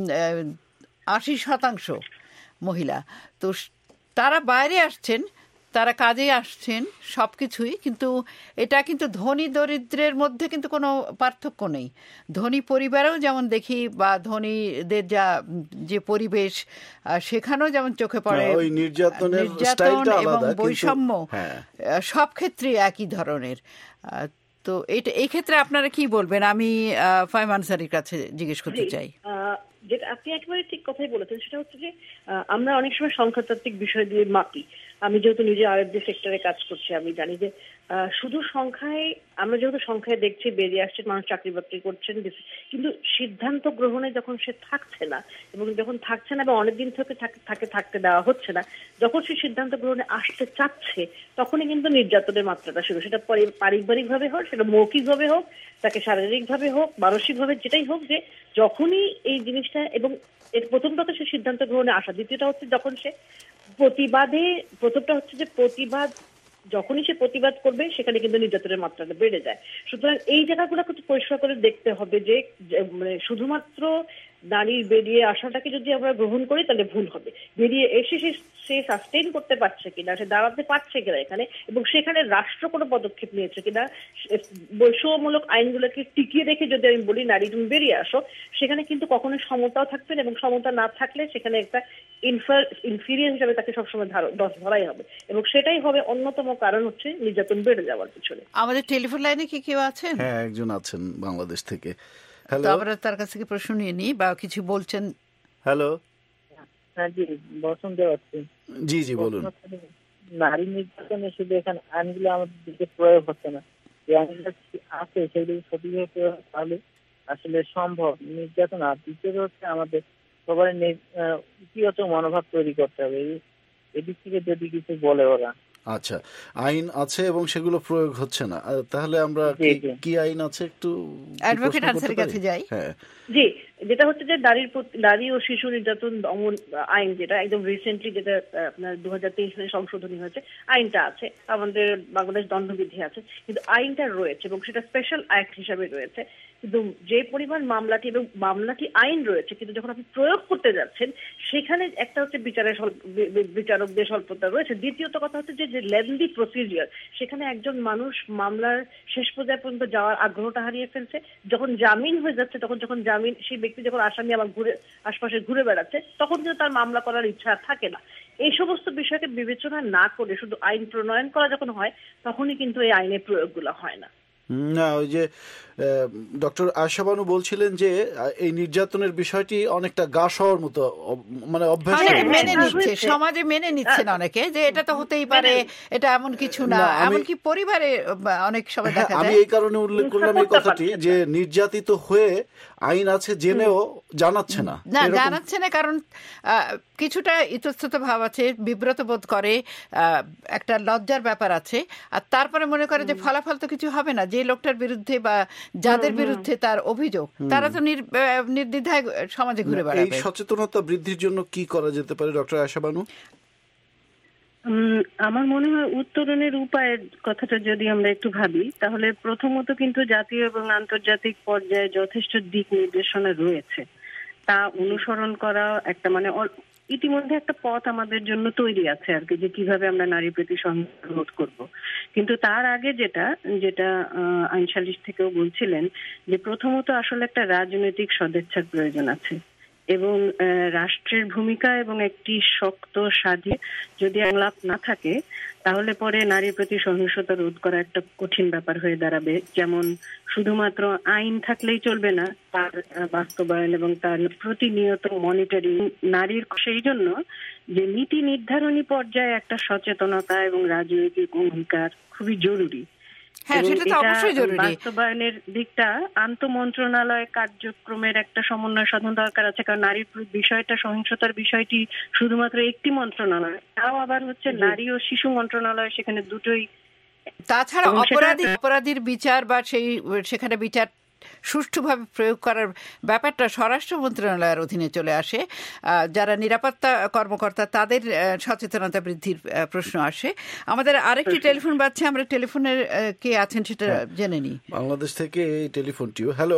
80% মহিলা। তো তারা বাইরে আসছেন, তারা কাজে আসছেন, সবকিছুই, কিন্তু এটা কিন্তু ধনী দরিদ্রের মধ্যে কিন্তু কোনো পার্থক্য নেই। ধনী পরিবারেও যেমন দেখি বা ধনীদের যে পরিবেশ, সেখানেও যেমন চোখে পড়ে নির্যাতন এবং বৈষম্য, সব ক্ষেত্রে একই ধরনের। তো এই ক্ষেত্রে আপনারা কি বলবেন? আমি ফাহিম আনসারীর কাছে জিজ্ঞেস করতে চাই। যেটা আপনি একেবারে ঠিক কথাই বলেছেন, সেটা হচ্ছে যে আমরা অনেক সময় সংখ্যাতাত্ত্বিক বিষয় দিয়ে মাপি। আমি যেহেতু নিজে আরএফডি সেক্টরে কাজ করছি, আমি জানি যে শুধু সংখ্যায়, আমরা যেহেতু সংখ্যায় দেখছি বেরিয়ে আসছে, মানুষ চাকরি বাকরি করছেন, কিন্তু সিদ্ধান্ত গ্রহণে যখন সে থাকছে না, এবং যখন থাকছে না বা অনেকদিন থেকে থাকতে দেওয়া হচ্ছে না, যখন সে সিদ্ধান্ত গ্রহণে আসতে চাচ্ছে, তখনই কিন্তু নির্যাতনের মাত্রাটা শুরু। সেটা পারিবারিকভাবে হোক, সেটা মৌখিকভাবে হোক, তাকে শারীরিকভাবে হোক, মানসিকভাবে, যেটাই হোক, যে যখনই এই জিনিসটা, এবং এর প্রথমটা তো সে সিদ্ধান্ত গ্রহণে আসা, দ্বিতীয়টা হচ্ছে যখন সে প্রতিবাদে, প্রথমটা হচ্ছে যে প্রতিবাদ, যখনই সে প্রতিবাদ করবে সেখানে কিন্তু নির্যাতনের মাত্রাটা বেড়ে যায়। সুতরাং এই জায়গাগুলো কিন্তু পরিষ্কার করে দেখতে হবে যে মানে শুধুমাত্র নারীর বেরিয়ে আসাটাকে যদি আমরা গ্রহণ করি তাহলে ভুল হবে। বেরিয়ে এসে সে সাস্টেইন করতে পারছে কিনা, সে দাঁড়াতে পারছে কিনা এখানে, এবং সেখানে রাষ্ট্র কোনো পদক্ষেপ নিয়েছে কিনা, বৈষম্যমূলক আইনগুলোকে টিকিয়ে রেখে যদি আমি বলি নারী তুমি বেরিয়ে আসো, সেখানে কিন্তু কখনো সমতাও থাকবে না, এবং সমতা না থাকলে সেখানে একটা ইনফিরিয়ার হিসাবে তাকে সবসময় ধরাই হবে, এবং সেটাই হবে অন্যতম কারণ হচ্ছে নির্যাতন বেড়ে যাওয়ার পিছনে। আমাদের টেলিফোন লাইনে কি কেউ আছেন? হ্যাঁ, একজন আছেন বাংলাদেশ থেকে। আমরা তার কাছ থেকে প্রশ্ন নিয়ে নিই বা কিছু বলছেন। হ্যালো, জি বসন্ত যাচ্ছি। জি জি বলুন। নারী নির্যাতনে শুধু এখানে আইনগুলো আমাদের দিকে প্রয়োগ হচ্ছে না, যে আইনগুলো আছে সেগুলো সঠিকভাবে প্রয়োগ তাহলে আসলে সম্ভব নির্যাতন। আর দ্বিতীয়ত হচ্ছে আমাদের সবার ইতিবাচক মনোভাব তৈরি করতে হবে, এদিক থেকে যদি কিছু বলে ওরা। আচ্ছা, আইন আছে এবং সেগুলো প্রয়োগ হচ্ছে না, তাহলে আমরা কি আইন আছে একটু অ্যাডভোকেট আনসারের কাছে যাই। হ্যাঁ জি, যেটা হচ্ছে যে নারী ও শিশু নির্যাতন দমন আইন, যেটা একদম রিসেন্টলি যেটা আপনার 2023 সালে সংশোধনী হয়েছে, আইনটা আছে, আমাদের বাংলাদেশ দণ্ডবিধি আছে, কিন্তু আইনটা রয়েছে এবং সেটা স্পেশাল অ্যাক্ট হিসাবে রয়েছে। কিন্তু যে পরিমাণ মামলাটি আইন রয়েছে, কিন্তু যখন আপনি প্রয়োগ করতে যাচ্ছেন সেখানে একটা হচ্ছে বিচারকদের স্বল্পতা রয়েছে। দ্বিতীয়ত কথা হচ্ছে যে লেন্দি প্রসিডিওর, সেখানে একজন মানুষ মামলার শেষ পর্যায়ে পর্যন্ত যাওয়ার আগ্রহটা হারিয়ে ফেলছে। যখন জামিন হয়ে যাচ্ছে, যখন জামিন সেই ব্যক্তি যখন আসামি আবার আশপাশে ঘুরে বেড়াচ্ছে, তখন কিন্তু তার মামলা করার ইচ্ছা থাকে না। এই সমস্ত বিষয়কে বিবেচনা না করে শুধু আইন প্রণয়ন করা যখন হয়, তখনই কিন্তু এই আইনের প্রয়োগগুলো হয় না। না, ওই যে ডক্টর আয়েশা বানু বলছিলেন যে এই নির্যাতনের বিষয়টি অনেকটা গা সওয়ার মতো, মানে অভ্যাস মেনে নিচ্ছে, সমাজে মেনে নিচ্ছেন অনেকে যে এটা তো হতেই পারে, এটা এমন কিছু না, এমনকি পরিবারে অনেক সময় দেখা যায়। আমি এই কারণে উল্লেখ করলাম এই কথাটি যে নির্যাতিত হয়ে আইন আছে জেনেও জানাচ্ছে না, জানাচ্ছে না, কারণ কিছুটা ইতস্তত ভাব আছে, বিব্রত বোধ করে, একটা লজ্জার ব্যাপার আছে, আর তারপরে মনে করে যে ফলাফল তো কিছু হবে না, যে লোকটার বিরুদ্ধে বা যাদের বিরুদ্ধে তার অভিযোগ তারা তো নির্দ্বিধায় সমাজে ঘুরে বেড়াবে। এই সচেতনতা বৃদ্ধির জন্য কি করা যেতে পারে ডক্টর আয়েশা বানু? আমার মনে হয় উত্তরণের উপায়ের কথাটা যদি আমরা একটু ভাবি, তাহলে প্রথমত কিন্তু জাতীয় এবং আন্তর্জাতিক পর্যায়ে যথেষ্ট দিক নির্দেশনা রয়েছে, তা অনুসরণ করা একটা মানে ইতিমধ্যে একটা পথ আমাদের জন্য তৈরি আছে আর কি, যে কিভাবে আমরা নারীর প্রতি সহিংসতা রোধ করব। কিন্তু তার আগে যেটা আইন সালিশ থেকেও বলছিলেন, যে প্রথমত আসলে একটা রাজনৈতিক সদিচ্ছার প্রয়োজন আছে, এবং রাষ্ট্রের ভূমিকা এবং একটি শক্ত সাধে যদি আলাপ না থাকে, তাহলে পরে নারীর প্রতি সহিংসতা রোধ করা একটা কঠিন ব্যাপার হয়ে দাঁড়াবে। যেমন শুধুমাত্র আইন থাকলেই চলবে না, তার বাস্তবায়ন এবং তার প্রতিনিয়ত মনিটরিং নারীর, সেই জন্য যে নীতি নির্ধারণী পর্যায়ে একটা সচেতনতা এবং রাজনৈতিক অঙ্গীকার খুবই জরুরি। বাস্তবায়নের দিকটা আন্তঃমন্ত্রণালয় কার্যক্রমের একটা সমন্বয় সাধন দরকার আছে, কারণ নারীর বিষয়টা, সহিংসতার বিষয়টি শুধুমাত্র একটি মন্ত্রণালয়, তাও আবার হচ্ছে নারী ও শিশু মন্ত্রণালয়, সেখানে দুটোই। তাছাড়া অপরাধীর বিচার বা সেখানে বিচার সুষ্ঠুভাবে প্রয়োগ করার ব্যাপারটা স্বরাষ্ট্র মন্ত্রণালয়ের অধীনে চলে আসে। যারা নিরাপত্তা কর্মকর্তা তাদের সচেতনতা বৃদ্ধির প্রশ্ন আসে। আমাদের আরেকটি টেলিফোন বাজছে, আমরা টেলিফোনের কে আছেন সেটা জেনে নিই। বাংলাদেশ থেকে এই টেলিফোনটিও। হ্যালো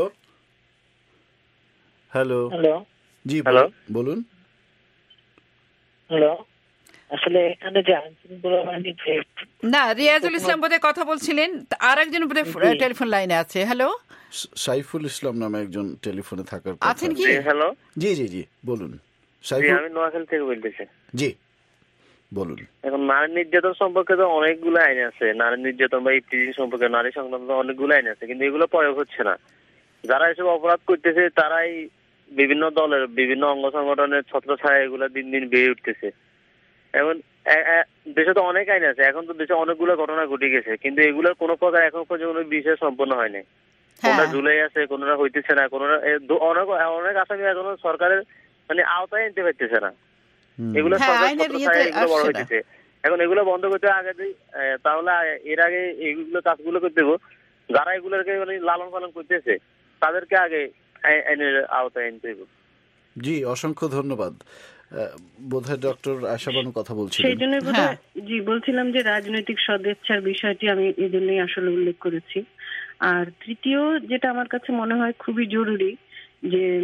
হ্যালো হ্যালো জি বলুন। হ্যালো, আসলে এখানে যে না, রিয়াজুল ইসলাম বোধহয় কথা বলছিলেন, আর একজন বোধহয় টেলিফোন লাইনে আছে। হ্যালো, সাইফুল ইসলাম নামে একজন টেলিফোনে থাকার আছেন কি? হ্যালো, জি জি জি বলুন। সাইফুল, আমি নোয়াখালী থেকে বলতেছি। জি বলুন। এখন নারী নির্যাতন সম্পর্কে তো অনেকগুলো আইন আছে, নারী নির্যাতন বা ইফতিজিং সম্পর্কে, নারী সংক্রান্ত অনেকগুলো আইন আছে, কিন্তু এগুলো প্রয়োগ হচ্ছে না। যারা এসব অপরাধ করতেছে তারাই বিভিন্ন দলের বিভিন্ন অঙ্গ সংগঠনের ছত্রছায়া এগুলো দিন দিন বেড়ে উঠতেছে। এখন দেশে তো অনেক আইন আছে, এখন তো দেশে অনেকগুলো ঘটনা ঘটে গেছে, কিন্তু এগুলোর কোনো প্রকার এখন পর্যন্ত বিষয় সম্পন্ন হয়নি। কোনটা ঝুলে আছে, কোনটা হইতেছে না, কোনটা অনেক আসামি এখনো সরকারের মানে আওতায় আনতে পারতেছে না। এগুলো বড় হইতেছে। এখন এগুলো বন্ধ করতে আগে তাহলে এর আগে এইগুলো কাজগুলো করতে দেবো, যারা এগুলোকে মানে লালন পালন করতেছে তাদেরকে আগে আইনের আওতায় আনতে দেবো। জি, অসংখ্য ধন্যবাদ। বোধহয় ডক্টর আয়েশা বানু কথা বলছিলেন। সেই জন্য জি বলছিলাম যে রাজনৈতিক সদিচ্ছার বিষয়টি আমি এই জন্যই আসলে উল্লেখ করেছি। আর তৃতীয় যেটা আমার কাছে মনে হয় খুবই জরুরি, যে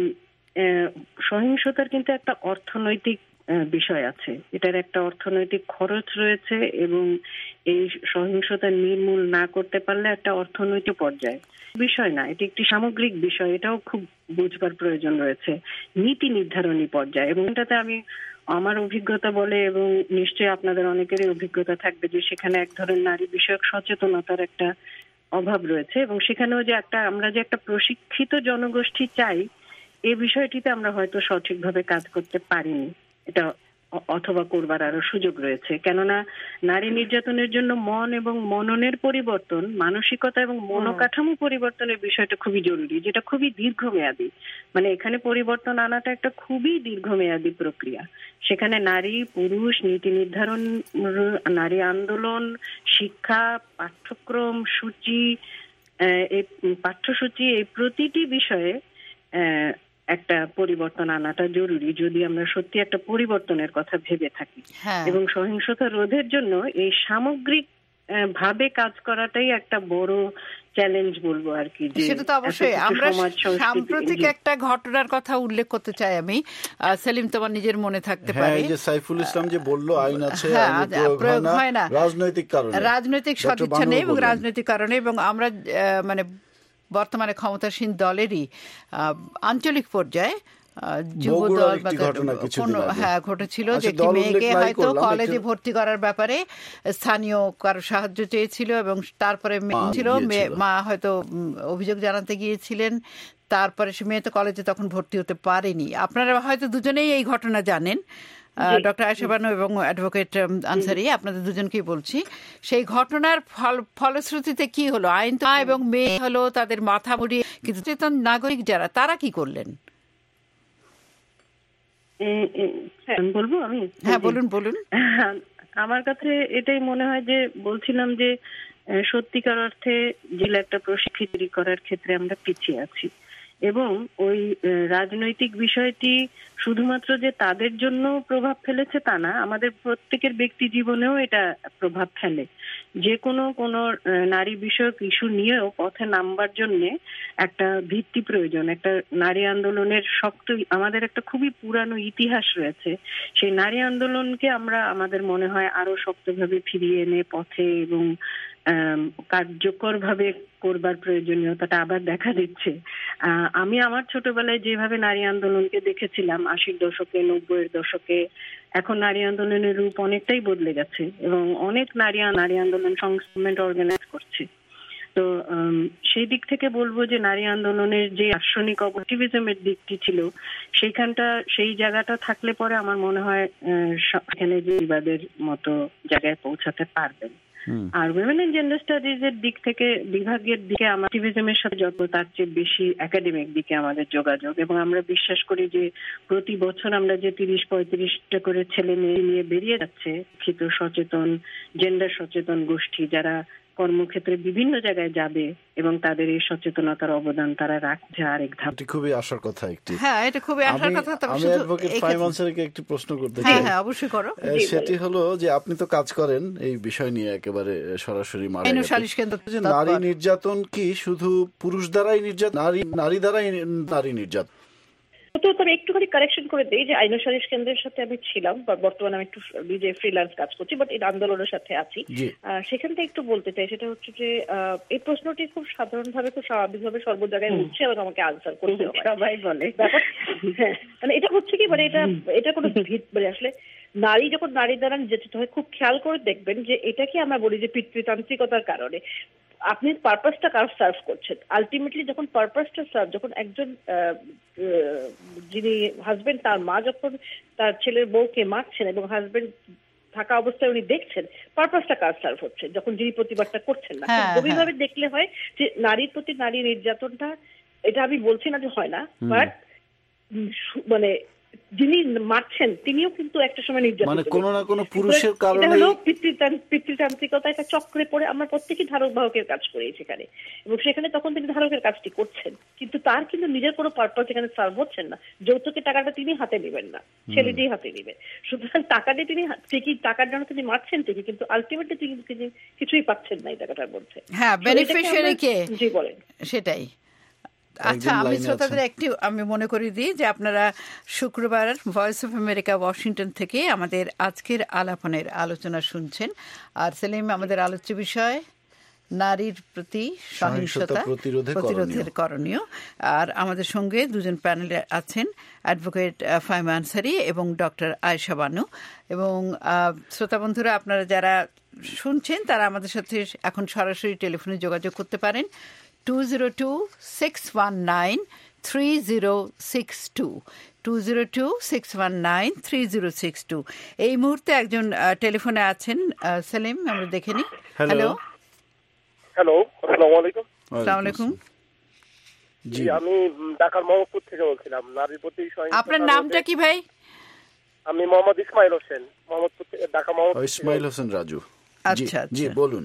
সহিংসতার কিন্তু একটা অর্থনৈতিক বিষয় আছে, এটার একটা অর্থনৈতিক খরচ রয়েছে এবং এই সহিংসতা নির্মূল না করতে পারলে একটা অর্থনৈতিক পর্যায়ে বিষয় না, এটি একটি সামগ্রিক বিষয়, এটাও খুব বুঝবার প্রয়োজন রয়েছে নীতি নির্ধারণী পর্যায়ে। এবং এটাতে আমি আমার অভিজ্ঞতা বলে এবং নিশ্চয়ই আপনাদের অনেকেরই অভিজ্ঞতা থাকবে যে সেখানে এক ধরনের নারী বিষয়ক সচেতনতার একটা অভাব রয়েছে এবং সেখানেও যে আমরা যে একটা প্রশিক্ষিত জনগোষ্ঠী চাই এই বিষয়টিতে আমরা হয়তো সঠিকভাবে কাজ করতে পারিনি, এটা অথবা করবার আরো সুযোগ রয়েছে। কেননা নারী নির্যাতনের জন্য মন এবং মননের পরিবর্তন, মানসিকতা এবং মনোকাঠামো পরিবর্তনের বিষয়টা খুবই জরুরি, যেটা খুবই দীর্ঘমেয়াদী। মানে এখানে পরিবর্তন আনাটা একটা খুবই দীর্ঘমেয়াদী প্রক্রিয়া। সেখানে নারী পুরুষ নীতি নির্ধারণ, নারী আন্দোলন, শিক্ষা, পাঠ্যক্রম সূচি, এই পাঠ্যসূচি, এই প্রতিটি বিষয়ে একটা পরিবর্তন আনাটা জরুরি যদি আমরা সত্যি একটা পরিবর্তনের কথা ভেবে থাকি। এবং সহিংসতা রোধের জন্য এই সামগ্রিক ভাবে কাজ করাটাই একটা বড় চ্যালেঞ্জ বলবো আর কি। সেটা তো অবশ্যই। আমরা সাম্প্রতিক একটা ঘটনার কথা উল্লেখ করতে চাই আমি, সেলিম তোমার নিজের মনে থাকতে পারে, যে সাইফুল ইসলাম যে বললো আইন আছে, প্রয়োগ হয় না রাজনৈতিক কারণে, রাজনৈতিক সদিচ্ছা নেই এবং রাজনৈতিক কারণে। এবং আমরা মানে বর্তমানে ক্ষমতাসীন দলেরই আঞ্চলিক পর্যায়ে যুবদল ঘটেছিল যে একটি মেয়েকে হয়তো কলেজে ভর্তি করার ব্যাপারে স্থানীয় কারো সাহায্য চেয়েছিল এবং তারপরে ছিল মা হয়তো অভিযোগ জানাতে গিয়েছিলেন, তারপরে সে মেয়ে তো কলেজে তখন ভর্তি হতে পারেনি। আপনারা হয়তো দুজনেই এই ঘটনা জানেন, ডক্টর আয়েশা বানু এবং অ্যাডভোকেট আনসারী, আপনাদের দুজনকেই বলছি। সেই ঘটনার ফলশ্রুতিতে কি হলো? আইন তো এবং মেয়ে হলো, তাদের মাথা মুড়িয়ে, কিন্তু চেতন নাগরিক যারা, তারা কি করলেন? বলবো আমি? হ্যাঁ বলুন বলুন। আমার কাছে এটাই মনে হয় যে বলছিলাম যে সত্যিকার অর্থে জেলা একটা প্রশিক্ষিত করার ক্ষেত্রে আমরা পিছিয়ে আছি এবং ওই রাজনৈতিক বিষয়টি শুধুমাত্র যে তাদের জন্য প্রভাব ফেলেছে তা না, আমাদের প্রত্যেকের ব্যক্তি জীবনেও এটা প্রভাব ফেলে। যে কোনো নারী বিষয়ক ইস্যু নিয়েও পথে নামবার জন্য একটা ভিত্তি প্রয়োজন, একটা নারী আন্দোলনের শক্ত, আমাদের একটা খুবই পুরানো ইতিহাস রয়েছে। সেই নারী আন্দোলনকে আমরা আমাদের মনে হয় আরো শক্তভাবে ফিরিয়ে এনে পথে এবং কার্যকর ভাবে করবার প্রয়োজনীয়তাটা আবার দেখা দিচ্ছে। আমি আমার ছোটবেলায় যেভাবে নারী আন্দোলনকে দেখেছিলাম 80-র দশকে, 90-এর দশকে, এখন নারী আন্দোলনের রূপ অনেকটাই বদলে গেছে এবং অনেক নারী আন্দোলন সংস্থান অর্গানাইজ করছে। তো সেই দিক থেকে বলবো যে নারী আন্দোলনের যে দার্শনিক অবজেক্টিভিজমের দিকটি ছিল সেইখানটা, সেই জায়গাটা থাকলে পরে আমার মনে হয় এখানে যে বিবাদের মতো জায়গায় পৌঁছাতে পারবেন। আর উইমেন এন্ড জেন্ডার স্টাডিজ এর দিক থেকে, বিভাগের দিকে আমার অ্যাক্টিভিজমের সাথে যত তার চেয়ে বেশি একাডেমিক দিকে আমাদের যোগাযোগ, এবং আমরা বিশ্বাস করি যে প্রতি বছর আমরা যে 30-35টা করে ছেলে মেয়ে নিয়ে বেরিয়ে যাচ্ছে শিক্ষিত সচেতন জেন্ডার সচেতন গোষ্ঠী, যারা কর্মক্ষেত্রে বিভিন্ন জায়গায় যাবে এবং তাদের এই সচেতনতার অবদান তারা রাখছে আরেক ধাপ। খুবই আশার কথা একটি। হ্যাঁ, এটা খুবই আশার কথা। আমি অ্যাডভোকেট ফাইমান স্যারকে একটি প্রশ্ন করতে চাই। হ্যাঁ অবশ্যই করো। সেটি হলো যে আপনি তো কাজ করেন এই বিষয় নিয়ে একেবারে সরাসরি, নারী নির্যাতন কি শুধু পুরুষ দ্বারাই নির্যাতন, নারী দ্বারাই নারী নির্যাতন? তবে একটুখানি কারেকশন করে দিই যে আইন সালিশ কেন্দ্রের সাথে আমি ছিলাম, বর্তমানে আমি একটু নিজে ফ্রিল্যান্স কাজ করছি, বাট এই আন্দোলনের সাথে আছি। সেখান থেকে একটু বলতে চাই, সেটা হচ্ছে যে এই প্রশ্নটি খুব সাধারণভাবে, খুব স্বাভাবিকভাবে সর্ব জায়গায় উঠছে এবং আমাকে আনসার করতে হবে, সবাই বলে ব্যাপার। হ্যাঁ, মানে এটা হচ্ছে কি, মানে এটা কোনো ভিত, মানে আসলে নারী যখন নারী দ্বারা নির্যাতিত হয়, খুব খেয়াল করে দেখবেন যে এটা কি আমরা বলি যে পিতৃতান্ত্রিকতার কারণে আপনি পারপাসটা কার সার্ভ করছেন। আলটিমেটলি যখন পারপাসটা সার্ভ, যখন একজন যিনি হাজবেন্ড, তার মা যখন তার ছেলের বউকে মারছেন এবং হাজবেন্ড থাকা অবস্থায় উনি দেখছেন, পারপাসটা কার সার্ভ হচ্ছে, যখন যিনি প্রতিবাদটা করছেন না। গভীরভাবে দেখলে হয় যে নারীর প্রতি নারী নির্যাতনটা, এটা আমি বলছি না যে হয় না, বাট মানে যিনি মারছেন তিনিও কিন্তু একটা সময় নির্যাতন, মানে কোনো না কোনো পুরুষের কারণে পিতৃতান্ত্রিকতা একটা চক্রে পড়ে আমরা প্রত্যেকই ধারক বাহকের কাজ করি সেখানে, এবং সেখানে তখন তিনি ধারকের কাজটি করছেন, কিন্তু তার কিন্তু নিজের কোনো পারপাস এখানে সার্ভ হচ্ছেন না। যৌতুকের টাকাটা তিনি হাতে নেবেন না, ছেলেটি হাতে নেবেন, সুতরাং টাকাটি তিনি ঠিকই, টাকার জন্য তিনি মারছেন ঠিকই, কিন্তু আলটিমেটলি তিনি কিছুই পাচ্ছেন না এই টাকাটার মধ্যে। হ্যাঁ, বেনিফিশিয়ারি কে? জি বলেন। সেটাই আচ্ছা, আমি শ্রোতাদের আমি মনে করি দিই যে আপনারা শুক্রবার ভয়েস অফ আমেরিকা ওয়াশিংটন থেকে আমাদের আজকের আলাপনের আলোচনা শুনছেন। আর সেলিম, আমাদের আলোচ্য বিষয় নারীর প্রতি সহিংসতা প্রতিরোধের করণীয়। আর আমাদের সঙ্গে দুজন প্যানেলে আছেন, অ্যাডভোকেট ফাহিমা আনসারী এবং ডক্টর আয়েশা বানু। এবং শ্রোতা বন্ধুরা, আপনারা যারা শুনছেন তারা আমাদের সাথে এখন সরাসরি টেলিফোনে যোগাযোগ করতে পারেন 202-619-3062 202-619-3062। এই মুহূর্তে একজন টেলিফোনে আছেন। সেলিম, আমরা দেখে নিই। হ্যালো, আসসালামু আলাইকুম। আসসালামু আলাইকুম। জি, আমি ঢাকার মোহাম্মদপুর থেকে বলছিলাম। নারীর প্রতি আপনার নামটা কি ভাই? আমি মোহাম্মদ ইসমাইল হোসেন, মোহাম্মদপুর থেকে, ঢাকা মোহাম্মদপুর। ইসমাইল হোসেন রাজু। আচ্ছা, জি বলুন।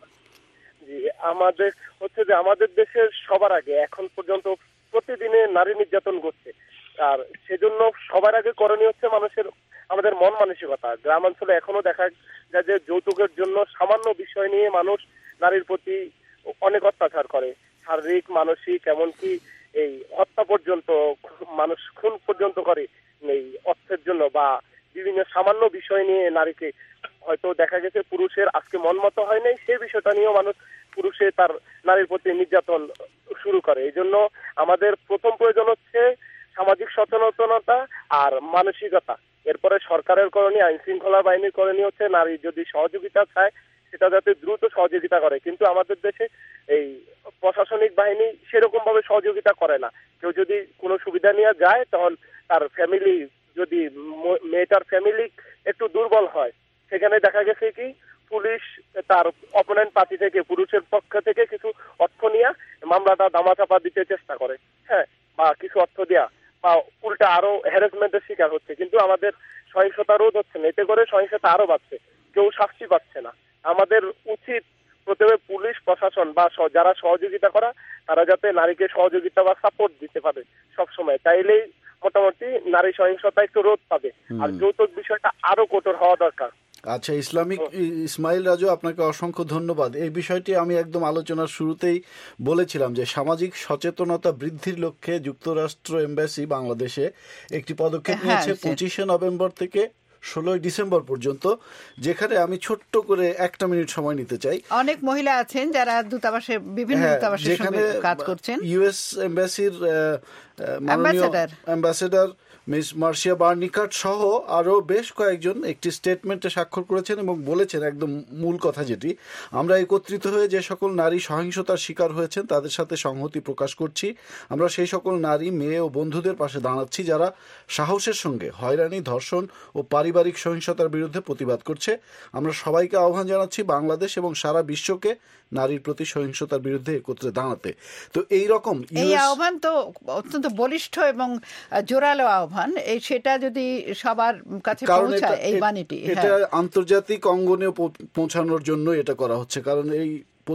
জি, আমাদের হচ্ছে যে আমাদের দেশের সবার আগে এখন পর্যন্ত প্রতিদিনে নারী নির্যাতন করছে। আর সেজন্য সবার আগে করণীয় হচ্ছে আমাদের মন মানসিকতা। গ্রামাঞ্চলে এখনো দেখা যায় যে যৌতুকের জন্য সামান্য বিষয় নিয়ে মানুষ নারীর প্রতি অনেক অত্যাচার করে, শারীরিক, মানসিক, এমনকি এই হত্যা পর্যন্ত, মানুষ খুন পর্যন্ত করে এই অর্থের জন্য বা বিভিন্ন সামান্য বিষয় নিয়ে নারীকে। হয়তো দেখা গেছে পুরুষের আজকে মন মতো হয় নাই, সেই বিষয়টা নিয়েও মানুষ তার নারীর প্রতি নির্যাতন শুরু করে। এই জন্য আমাদের প্রথম প্রয়োজন হচ্ছে সামাজিক সচেতনতা আর মানসিকতা। এরপরে সরকারের করণীয়, আইন শৃঙ্খলা বাহিনীর করণীয় হচ্ছে নারী যদি সহযোগিতা চায় সেটা যাতে দ্রুত সহযোগিতা করে। কিন্তু আমাদের দেশে এই প্রশাসনিক বাহিনী সেরকম ভাবে সহযোগিতা করে না। কেউ যদি কোনো সুবিধা নিয়ে যায় তখন তার ফ্যামিলি, যদি মেয়েটার ফ্যামিলি একটু দুর্বল হয়, সেখানে দেখা গেছে কি পুলিশ তার অপোনেন্ট পার্টি থেকে, পুরুষের পক্ষ থেকে কিছু অর্থ নিয়ে মামলাটা দামাচাপা দিতে চেষ্টা করে, হ্যাঁ, বা কিছু অর্থ দেয়া, বা উল্টা আরো হ্যারাসমেন্টের শিকার হচ্ছে। কিন্তু আমাদের সহিংসতা রোধ হচ্ছে না, এতে করে সহিংসতা আরো বাড়ছে, কেউ শাস্তি পাচ্ছে না। আমাদের উচিত প্রথমে পুলিশ প্রশাসন বা যারা সহযোগিতা করা, তারা যাতে নারীকে সহযোগিতা বা সাপোর্ট দিতে পারে সবসময়, তাইলেই মোটামুটি নারী সহিংসতা একটু রোধ পাবে। আর যৌতুক বিষয়টা আরো কঠোর হওয়া দরকার। আচ্ছা, ইসমাইল রাজু, আপনাকে অসংখ্য ধন্যবাদ। এই বিষয়টি আমি একদম আলোচনার শুরুতেই বলেছিলাম যে সামাজিক সচেতনতা বৃদ্ধির লক্ষ্যে যুক্তরাষ্ট্র এমবাসি বাংলাদেশে একটি পদক্ষেপ নিয়েছে 25শে নভেম্বর থেকে 16ই ডিসেম্বর পর্যন্ত, যেখানে আমি ছোট্ট করে একটা মিনিট সময় নিতে চাই। অনেক মহিলা আছেন যারা দূতাবাসে, বিভিন্ন দূতাবাসের সঙ্গে কাজ করছেন। ইউএস এমবাসির অ্যাম্বাসেডর মিস মার্শিয়া বার্নিকাট সহ আরও বেশ কয়েকজন একটি স্টেটমেন্টে স্বাক্ষর করেছেন এবং বলেছেন একদম মূল কথা যেটি, আমরা একত্রিত হয়ে যে সকল নারী সহিংসতার শিকার হয়েছেন তাদের সাথে সংহতি প্রকাশ করছি। আমরা সেই সকল নারী, মেয়ে ও বন্ধুদের পাশে দাঁড়াচ্ছি যারা সাহসের সঙ্গে হয়রানি, ধর্ষণ ও পারিবারিক সহিংসতার বিরুদ্ধে প্রতিবাদ করছে। আমরা সবাইকে আহ্বান জানাচ্ছি বাংলাদেশ এবং সারা বিশ্বকে নারীর প্রতি সহিংসতার বিরুদ্ধে একত্রে দাঁড়াতে। তো এই আহ্বান তো অত্যন্ত বলিষ্ঠ এবং জোরালো আহ্বান। সেটা যদি সবার কাছে পৌঁছায়, এই বাণীটি এটা আন্তর্জাতিক অঙ্গনে পৌঁছানোর জন্য এটা করা হচ্ছে। কারণ এই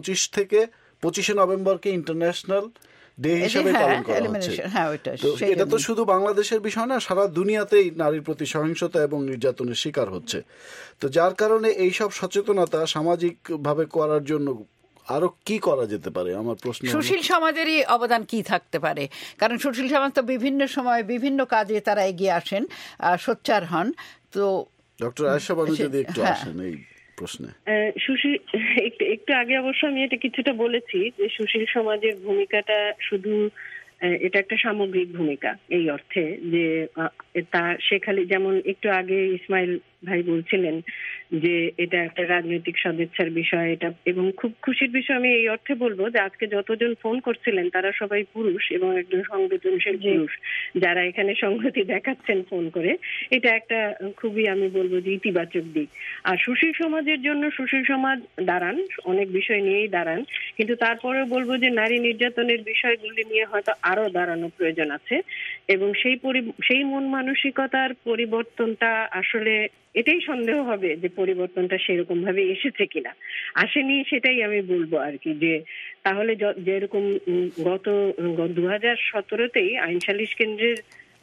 25শে নভেম্বরকে ইন্টারন্যাশনাল ডে হিসেবে পালন করা হচ্ছে। তো এটা তো শুধু বাংলাদেশের বিষয় না, সারা দুনিয়াতেই নারীর প্রতি সহিংসতা এবং নির্যাতনের শিকার হচ্ছে। তো যার কারণে এইসব সচেতনতা সামাজিক ভাবে করার জন্য আরো কি করা যেতে পারে? আমার প্রশ্ন, সুশীল সমাজেরই অবদান কি থাকতে পারে? কারণ সুশীল সমাজ তো বিভিন্ন সময় বিভিন্ন কাজে তারা এগিয়ে আসেন, সোচ্চার হন। তো ডক্টর আয়েশা বানু যদি একটু আসেন এই প্রশ্নে। সুশীল, একটু আগে অবশ্য আমি এটা কিছুটা বলেছি যে সুশীল সমাজের ভূমিকাটা শুধু এটা একটা সামগ্রিক ভূমিকা, এই অর্থে যে সে খালি, যেমন একটু আগে ইসমাইল ভাই বলছিলেন যে এটা একটা রাজনৈতিক সদিচ্ছার বিষয়, এটা এবং খুব খুশির বিষয় আমি এই অর্থে বলবো যে আজকে যতজন ফোন করছিলেন তারা সবাই পুরুষ এবং একজন সংবেদনশীল পুরুষ যারা এখানে সংহতি দেখাচ্ছেন ফোন করে। এটা একটা খুবই, আমি বলবো যে ইতিবাচক দিক। আর সুশীল সমাজের জন্য সুশীল সমাজ দাঁড়ান, অনেক বিষয় নিয়েই দাঁড়ান, কিন্তু তারপরেও বলবো যে নারী নির্যাতনের বিষয়গুলি নিয়ে হয়তো আরো দাঁড়ানো প্রয়োজন আছে। এবং সেই মন মানসিকতার পরিবর্তনটা আসলে এটাই সন্দেহ হবে যে পরিবর্তনটা সেরকম ভাবে এসেছে কিনা, আসেনি, সেটাই আমি বলবো আর কি। যে তাহলে যেরকম গত 2017তেই আইন সালিশ কেন্দ্রের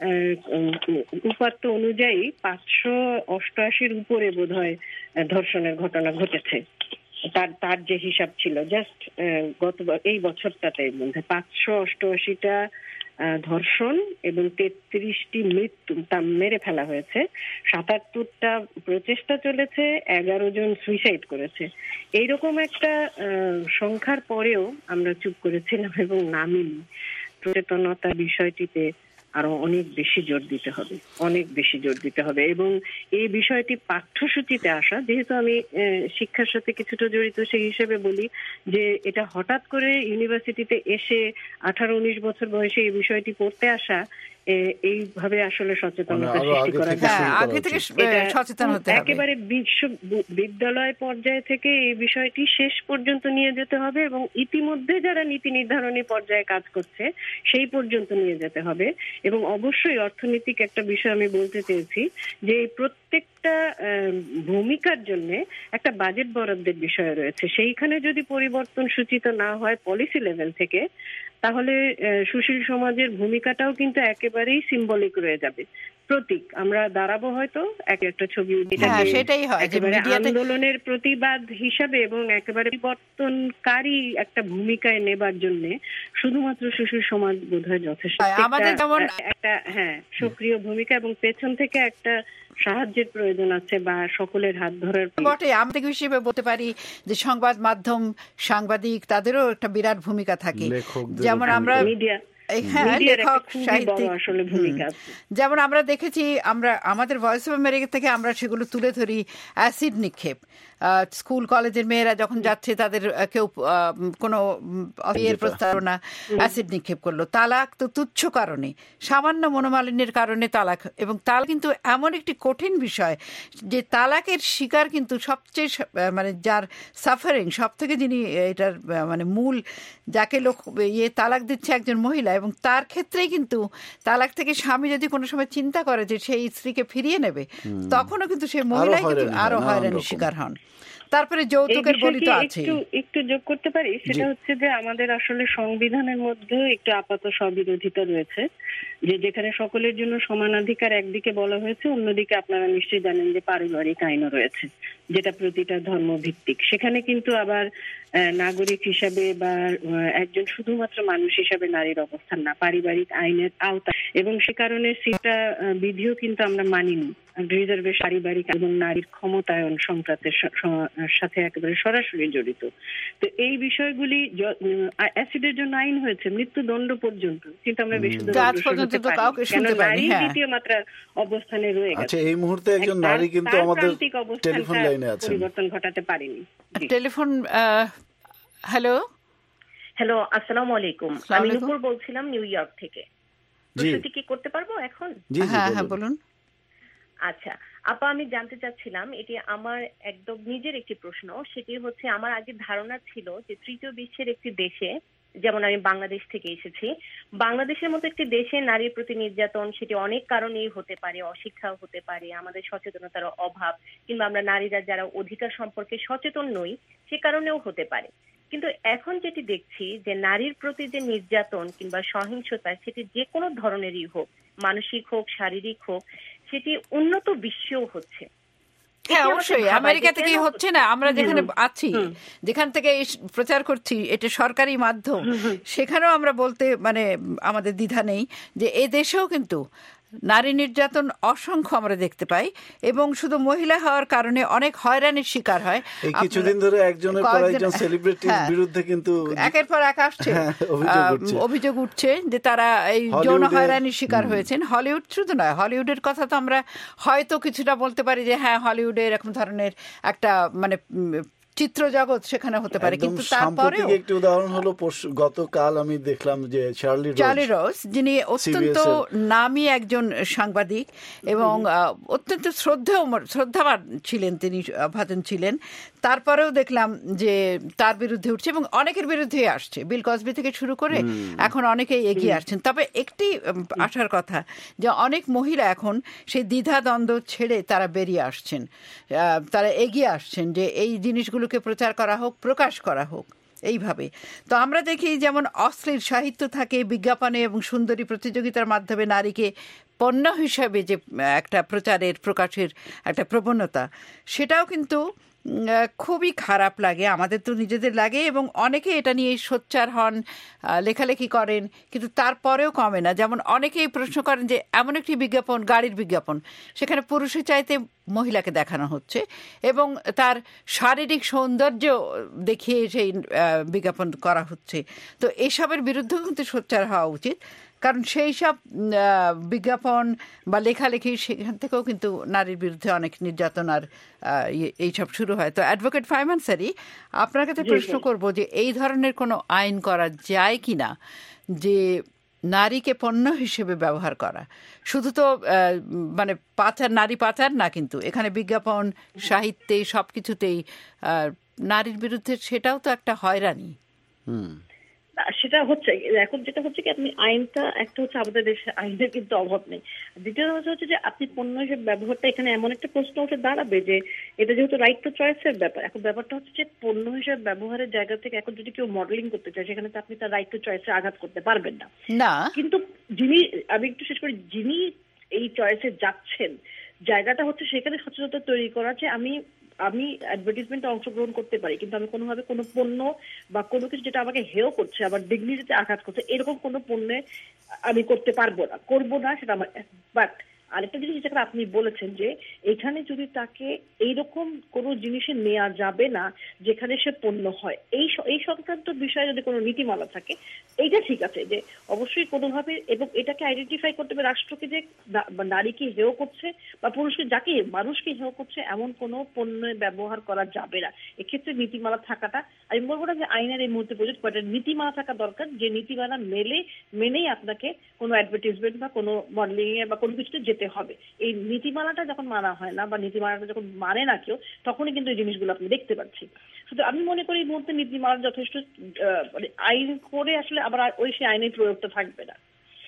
উপাত্ত অনুযায়ী 588-র উপরে বোধহয় ধর্ষণের ঘটনা ঘটেছে। তার যে হিসাব ছিল জাস্ট এই বছরটাতের মধ্যে 588টা ধর্ষণ এবং 33টি মৃত্যু মেরে ফেলা হয়েছে, 77টা প্রচেষ্টা চলেছে, 11 জন সুইসাইড করেছে। এইরকম একটা সংখ্যার পরেও আমরা চুপ করেছিলাম এবং নামিনি। সচেতনতার বিষয়টিতে আরো অনেক বেশি জোর দিতে হবে, অনেক বেশি জোর দিতে হবে। এবং এই বিষয়টি পাঠ্যসূচিতে আসা, যেহেতু আমি শিক্ষার সাথে কিছুটা জড়িত সেই হিসেবে বলি যে এটা হঠাৎ করে ইউনিভার্সিটিতে এসে 18-19 বছর বয়সে এই বিষয়টি পড়তে আসা, এইভাবে আসলে সচেতনতা সৃষ্টি করা যায়। আগে থেকে সচেতন হতে হবে, একেবারে বিদ্যালয় পর্যায়ে থেকে এই বিষয়টি শেষ পর্যন্ত নিয়ে যেতে হবে এবং ইতিমধ্যে যারা নীতি নির্ধারণী পর্যায়ে কাজ করছে সেই পর্যন্ত নিয়ে যেতে হবে। এবং অবশ্যই অর্থনৈতিক একটা বিষয় আমি বলতে চেয়েছি যে প্রত্যেকটা ভূমিকার জন্য একটা বাজেট বরাদ্দের বিষয় রয়েছে। সেইখানে যদি পরিবর্তন সূচিত না হয় পলিসি লেভেল থেকে, তাহলে সুশীল সমাজের ভূমিকাটাও কিন্তু একেবারেই সিম্বলিক রয়ে যাবে, প্রতীক। আমরা দাঁড়াবো হয়তো একটা ছবি, সেটাই হয় একেবারে আন্দোলনের প্রতিবাদ হিসাবে এবং একেবারে পরিবর্তনকারী একটা ভূমিকায় নেবার জন্য শুধুমাত্র সুশীল সমাজ বোধহয় যথেষ্ট। আমাদের যেমন একটা সক্রিয় ভূমিকা এবং পেছন থেকে একটা সাহায্যের প্রয়োজন আছে বা সকলের হাত ধরার বটে। আমরা হিসেবে বলতে পারি যে সংবাদ মাধ্যম, সাংবাদিক, তাদেরও একটা বিরাট ভূমিকা থাকে। যেমন আমরা লেখক, সাহিত্যিক, যেমন আমরা দেখেছি, আমরা আমাদের ভয়েস অফ আমেরিকা থেকে আমরা সেগুলো তুলে ধরি। অ্যাসিড নিক্ষেপ, স্কুল কলেজের মেয়েরা যখন যাচ্ছে তাদের কেউ কোনো বিয়ের প্রস্তাবনা অ্যাসিড নিক্ষেপ করলো। তালাক তো তুচ্ছ কারণে, সামান্য মনোমালিন্যের কারণে তালাক। এবং তালাক কিন্তু এমন একটি কঠিন বিষয় যে তালাকের শিকার কিন্তু সবচেয়ে মানে যার সাফারিং সব থেকে, যিনি এটার মানে মূল, যাকে লোক তালাক দিচ্ছে একজন মহিলা, এবং তার ক্ষেত্রেই কিন্তু তালাক থেকে স্বামী যদি কোনো সময় চিন্তা করে যে সেই স্ত্রীকে ফিরিয়ে নেবে, তখনও কিন্তু সেই মহিলাই কিন্তু আরো হয়রানির শিকার হন। তারপরে যৌতুকের বলি তো আছে। একটু যোগ করতে পারি, সেটা হচ্ছে যে আমাদের আসলে সংবিধানের মধ্যে একটু আপাত স্ববিরোধিতা রয়েছে, যে যেখানে সকলের জন্য সমানাধিকার একদিকে বলা হয়েছে, অন্যদিকে আপনারা নিশ্চয়ই জানেন যে পারিবারিক আইনও রয়েছে যেটা প্রতিটা ধর্মভিত্তিক। সেখানে কিন্তু আবার নাগরিক হিসাবে বা একজন শুধুমাত্র মানুষ হিসাবে নারীর অবস্থান না, পারিবারিক আইনের আওতা। এবং সে কারণে সেটা বিধিও কিন্তু আমরা মানিনি। রিজার্ভে পারিবারিক এবং নারীর ক্ষমতায়ন সংক্রান্তের সাথে একেবারে সরাসরি জড়িত। তো এই বিষয়গুলি, অ্যাসিডের জন্য আইন হয়েছে মৃত্যুদণ্ড পর্যন্ত, কিন্তু আমরা বেশি নারী দ্বিতীয় মাত্রার অবস্থানে রয়ে গেছে। এই মুহূর্তে একজন নারী কিন্তু আমাদের টেলিফোন লাইনে আছে, পরিবর্তন ঘটাতে পারেনি। টেলিফোন, হ্যালো হ্যালো, আসসালামু আলাইকুম। আমি নূপুর বলছিলাম নিউ ইয়র্ক থেকে। প্রস্তুতি কি করতে পারবো এখন? হ্যাঁ বলুন। আচ্ছা আপা, আমি জানতে চাচ্ছিলাম, এটি আমার একদম নিজের একটি প্রশ্ন। সেটি হচ্ছে, আমার আগে ধারণা ছিল যে তৃতীয় বিশ্বের একটি দেশে, যেমন আমি বাংলাদেশ থেকে এসেছি, বাংলাদেশের মতো একটি দেশে নারীর প্রতি নির্যাতন সেটি অনেক কারণেই হতে পারে, অশিক্ষাও হতে পারে, আমাদের সচেতনতার অভাব, কিংবা আমরা নারীরা যারা অধিকার সম্পর্কে সচেতন নই সে কারণেও হতে পারে। কিন্তু এখন যেটি দেখছি যে নারীর প্রতি যে নির্যাতন কিংবা সহিংসতা, সেটি যে কোনো ধরনেরই হোক, মানসিক হোক, শারীরিক হোক, সেটি উন্নত বিশ্বেও হচ্ছে। হ্যাঁ অবশ্যই, আমেরিকা থেকে হচ্ছে না, আমরা যেখানে আছি, যেখান থেকে প্রচার করছি, এটা সরকারি মাধ্যম, সেখানেও আমরা বলতে মানে আমাদের দ্বিধা নেই যে এ দেশেও কিন্তু নারী নির্যাতন অসংখ্য আমরা দেখতে পাই, এবং শুধু মহিলা হওয়ার কারণে অনেক হয়রানির শিকার হয়। কিছুদিন ধরে একজনের পর একজন সেলিব্রিটির বিরুদ্ধে কিন্তু একের পর এক আসছে, অভিযোগ উঠছে যে তারা এই যৌন হয়রানির শিকার হয়েছেন। হলিউড শুধু নয়, হলিউডের কথা তো আমরা হয়তো কিছুটা বলতে পারি যে হ্যাঁ হলিউডে এরকম ধরনের একটা মানে চিত্র জগৎ সেখানে হতে পারে, কিন্তু তারপরেও একটি উদাহরণ হলো গতকাল আমি দেখলাম যে চার্লি রোজ, যিনি অত্যন্ত নামী একজন সাংবাদিক এবং অত্যন্ত শ্রদ্ধাবান ছিলেন, তিনি ভাজন ছিলেন, তারপরেও দেখলাম যে তার বিরুদ্ধে উঠছে এবং অনেকের বিরুদ্ধে আসছে, বিল কসবি থেকে শুরু করে এখন অনেকেই এগিয়ে আসছেন। তবে একটি আসার কথা যে অনেক মহিলা এখন সেই দ্বিধা দ্বন্দ্ব ছেড়ে তারা বেরিয়ে আসছেন, তারা এগিয়ে আসছেন যে এই জিনিসগুলো প্রচার করা হোক, প্রকাশ করা হোক এইভাবে। তো আমরা দেখি যেমন অশ্লীল সাহিত্য থাকে, বিজ্ঞাপনে এবং সুন্দরী প্রতিযোগিতার মাধ্যমে নারীকে পণ্য হিসাবে যে একটা প্রচারের প্রকাশের একটা প্রবণতা, সেটাও কিন্তু খুবই খারাপ লাগে, আমাদের তো নিজেদের লাগে, এবং অনেকে এটা নিয়ে সোচ্চার হন, লেখালেখি করেন, কিন্তু তারপরেও কমে না। যেমন অনেকেই প্রশ্ন করেন যে এমন একটি বিজ্ঞাপন, গাড়ির বিজ্ঞাপন, সেখানে পুরুষের চাইতে মহিলাকে দেখানো হচ্ছে এবং তার শারীরিক সৌন্দর্য দেখিয়ে সেই বিজ্ঞাপন করা হচ্ছে। তো এসবের বিরুদ্ধেও কিন্তু সোচ্চার হওয়া উচিত, কারণ সেই সব বিজ্ঞাপন বা লেখালেখি সেখান থেকেও কিন্তু নারীর বিরুদ্ধে অনেক নির্যাতন আর এইসব শুরু হয়। তো অ্যাডভোকেট ফাহিম আনসারী, আপনার কাছে প্রশ্ন করব যে এই ধরনের কোনো আইন করা যায় কি না, যে নারীকে পণ্য হিসেবে ব্যবহার করা। শুধু তো মানে পাচার, নারী পাচার না, কিন্তু এখানে বিজ্ঞাপন, সাহিত্যে, সব কিছুতেই নারীর বিরুদ্ধে সেটাও তো একটা হয়রানি। সেটা হচ্ছে এখন যেটা হচ্ছে কি, আপনি আইনটা একটা হচ্ছে আমাদের দেশে আইনের কিন্তু অভাব নেই। দ্বিতীয় হচ্ছে যে আপনি পণ্য হিসেবে ব্যবহারটা, এখানে এমন একটা প্রশ্ন উঠে দাঁড়াবে যে এটা যেহেতু রাইট টু চয়েসের ব্যাপার, এখন ব্যাপারটা হচ্ছে যে পণ্য হিসেবে ব্যবহারের জায়গা থেকে এখন যদি কেউ মডেলিং করতে চায়, সেখানে তো আপনি তার রাইট টু চয়েসে আঘাত করতে পারবেন না। কিন্তু যিনি, আমি একটু শেষ করি, যিনি এই চয়েসে যাচ্ছেন, জায়গাটা হচ্ছে সেখানে সচেতনতা তৈরি করা যে আমি অ্যাডভার্টাইজমেন্টে অংশগ্রহণ করতে পারি, কিন্তু আমি কোনোভাবে কোনো পণ্য বা কোনো কিছু যেটা আমাকে হেয় করছে, আবার ডিগনিটিতে আঘাত করছে, এরকম কোনো পণ্যে আমি করতে করবো না, সেটা আমার। বাট আরেকটা জিনিস যেটা আপনি বলেছেন যে এখানে যদি তাকে এইরকম কোনো জিনিসে নেওয়া যাবে না যেখানে সে পণ্য হয়, এই সংক্রান্ত বিষয়ে যদি কোনো নীতিমালা থাকে, এইটা ঠিক আছে যে অবশ্যই কোনোভাবে, এবং এটাকে আইডেন্টিফাই করতে হবে রাষ্ট্রকে যে নারীকে হেয় করছে বা পুরুষকে, যাকে মানুষকে হেয় করছে এমন কোনো পণ্য ব্যবহার করা যাবে না। এক্ষেত্রে নীতিমালা থাকাটা, আমি বলবো না যে আইনের এই মুহূর্তে প্রয়োজন, বাট নীতিমালা থাকা দরকার, যে নীতিমালা মেনেই আপনাকে কোনো অ্যাডভার্টাইজমেন্ট বা কোনো মডেলিং এ বা কোনো কিছুতে যেতে হবে। এই নীতিমালাটা যখন মানা হয় না বা নীতিমালাটা যখন মানে না কেউ, তখনই কিন্তু এই জিনিসগুলো আপনি দেখতে পাচ্ছি। শুধু আমি মনে করি এই মুহূর্তে নীতিমালা যথেষ্ট আইন করে আসলে আবার ওই সেই আইনের প্রয়োগটা থাকবে না।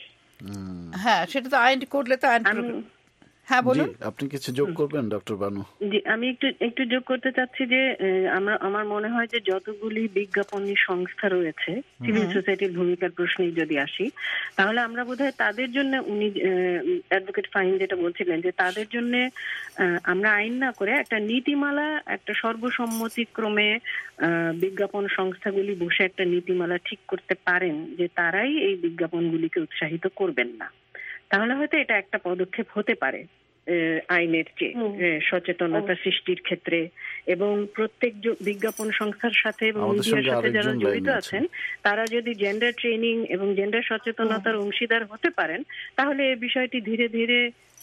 হ্যাঁ, সেটা তো আইন করলে তো আইন। হ্যাঁ বলুন, আপনি কিছু যোগ করবেন ডক্টর বানু? জি, আমি একটু যোগ করতে চাচ্ছি যে আমার মনে হয় যে যতগুলি বিজ্ঞাপনী সংস্থা রয়েছে, সিভিল সোসাইটির ভূমিকার প্রশ্নে যদি আসি, তাহলে আমরা বোধহয় তাদের জন্য, উনি অ্যাডভোকেট ফাহিম যেটা বলছিলেন, যে তাদের জন্য আমরা আইন না করে একটা নীতিমালা, একটা সর্বসম্মতিক্রমে বিজ্ঞাপন সংস্থাগুলি বসে একটা নীতিমালা ঠিক করতে পারেন যে তারাই এই বিজ্ঞাপনগুলিকে উৎসাহিত করবেন না। তাহলে হয়তো এটা একটা পদক্ষেপ হতে পারে আইনের চেয়ে সচেতনতা সৃষ্টির ক্ষেত্রে, এবং প্রত্যেক বিজ্ঞাপন সংস্থার সাথে এবং মিডিয়ার সাথে যারা জড়িত আছেন তারা যদি জেন্ডার ট্রেনিং এবং জেন্ডার সচেতনতার অংশীদার হতে পারেন, তাহলে এই বিষয়টি ধীরে ধীরে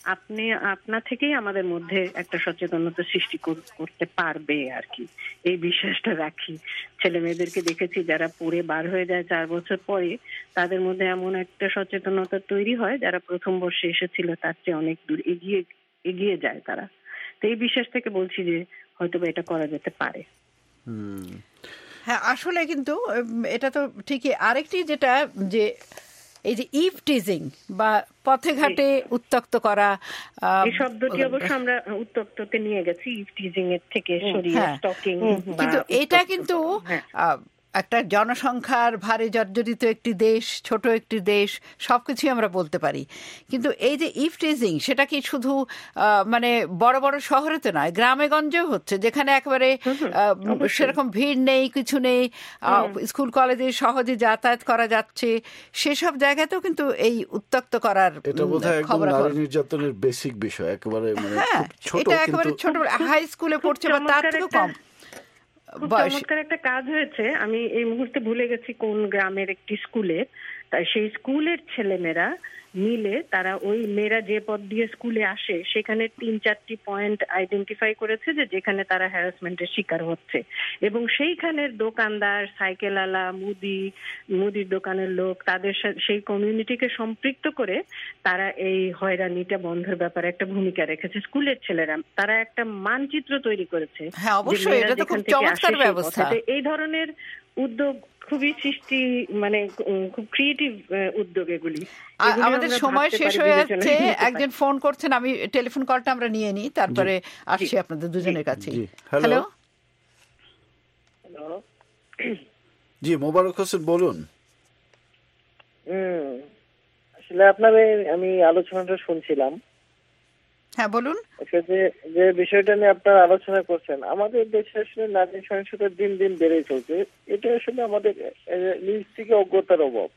আপনা থেকেই আমাদের মধ্যে একটা সচেতনতা সৃষ্টি করতে পারবে আর কি, এই বিশ্বাসটা রাখি। ছেলে মেয়েদেরকে দেখেছি যারা পড়ে বার হয়ে যায় 4 বছর পরে, তাদের মধ্যে এমন একটা সচেতনতা তৈরি হয় যারা প্রথম বর্ষে এসেছিল তার চেয়ে অনেক দূর এগিয়ে যায় তারা। তো এই বিশ্বাস থেকে বলছি যে হয়তো এটা করা যেতে পারে। হ্যাঁ, আসলে কিন্তু এটা তো ঠিকই। আরেকটি যেটা, যে এই যে ইভ টিজিং বা পথে ঘাটে উত্ত্যক্ত করা, এই শব্দটি অবশ্য আমরা উত্ত্যক্ততে নিয়ে গেছি, ইভ টিজিং এর থেকে সরিয়ে স্টকিং। কিন্তু এটা কিন্তু একটা জনসংখ্যার ভারে জর্জরিত একটি দেশ, ছোট একটি দেশ, সবকিছুই আমরা বলতে পারি। কিন্তু এই যে ইভ টিজিং, সেটা কি শুধু মানে বড় বড় শহরে তো নয়, গ্রামে গঞ্জেও হচ্ছে, যেখানে একেবারে সেরকম ভিড় নেই, কিছু নেই, স্কুল কলেজে সহজে যাতায়াত করা যাচ্ছে, সেসব জায়গাতেও কিন্তু এই উত্ত্যক্ত করার খবর। নারী নির্যাতনের বেসিক বিষয় একেবারে, মানে এটা একেবারে ছোট, হাই স্কুলে পড়ছে বা তার থেকেও কম। চমৎকার একটা কাজ হয়েছে, আমি এই মুহূর্তে ভুলে গেছি কোন গ্রামের একটি স্কুলে, তাই সেই স্কুলের ছেলেমেয়েরা মিলে, তারা ওই মেয়েরা যে পথ দিয়ে স্কুলে আসে সেখানে 3-4টি পয়েন্ট আইডেন্টিফাই করেছে যে যেখানে তারা হ্যারাসমেন্টের শিকার হচ্ছে, এবং সেইখানের দোকানদার, সাইকেল আলা, মুদির দোকানের লোক, তাদের সেই কমিউনিটিকে সম্পৃক্ত করে তারা এই হয়রানিটা বন্ধের ব্যাপারে একটা ভূমিকা রেখেছে। স্কুলের ছেলেরা তারা একটা মানচিত্র তৈরি করেছে। হ্যাঁ, অবশ্যই এটা তো খুব চমৎকার ব্যবস্থা। এই ধরনের উদ্যোগ খুবই সৃষ্টি, মানে খুব ক্রিয়েটিভ উদ্যোগ এগুলি। আমাদের সময় শেষ হয়ে যাচ্ছে, একজন ফোন করছেন, আমি টেলিফোন কলটা আমরা নিয়ে নিই, তারপরে আসছি আপনাদের দুজনের কাছে। হ্যালো। জি, মোবারক হোসেন বলুন। আসলে আপনাদের আমি আলোচনাটা শুনছিলাম। হ্যাঁ বলুন। যে বিষয়টা নিয়ে আপনারা আলোচনা করছেন, আমাদের দেশে আসলে নারী সহিংসতা দিন দিন বেড়ে চলছে। এটা আসলে আমাদের নিজ থেকে অজ্ঞতার অভাব।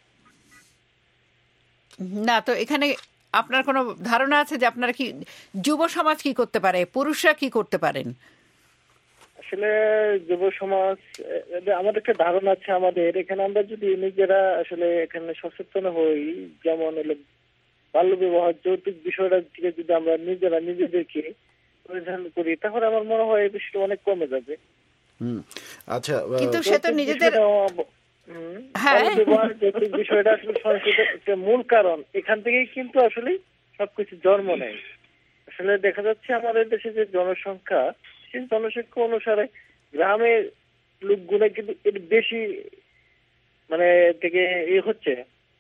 না, তো এখানে আপনার কোনো ধারণা আছে যে আপনারা কি, যুব সমাজ কি করতে পারে, পুরুষরা কি করতে পারেন? আসলে যুব সমাজ, আমাদের একটা ধারণা আছে আমাদের এখানে, আমরা যদি নিজেরা আসলে এখানে সচেতন হই, যেমন হলো বাল্য বিবাহ, যৌতুক বিষয়টা থেকে যদি আমরা নিজেরা নিজেদেরকে পরিধান করি, তাহলে আমার মনে হয় এই বিষয়টা অনেক কমে যাবে। আচ্ছা, কিন্তু সে তো নিজেদের বিষয়টা আসলে সংস্কৃতির মূল কারণ, এখান থেকেই কিন্তু আসলে সবকিছু জন্ম নেয়। আসলে দেখা যাচ্ছে আমাদের দেশে যে জনসংখ্যা, সেই জনসংখ্যা অনুসারে গ্রামের লোকগুলো কিন্তু এর বেশি মানে থেকে হচ্ছে।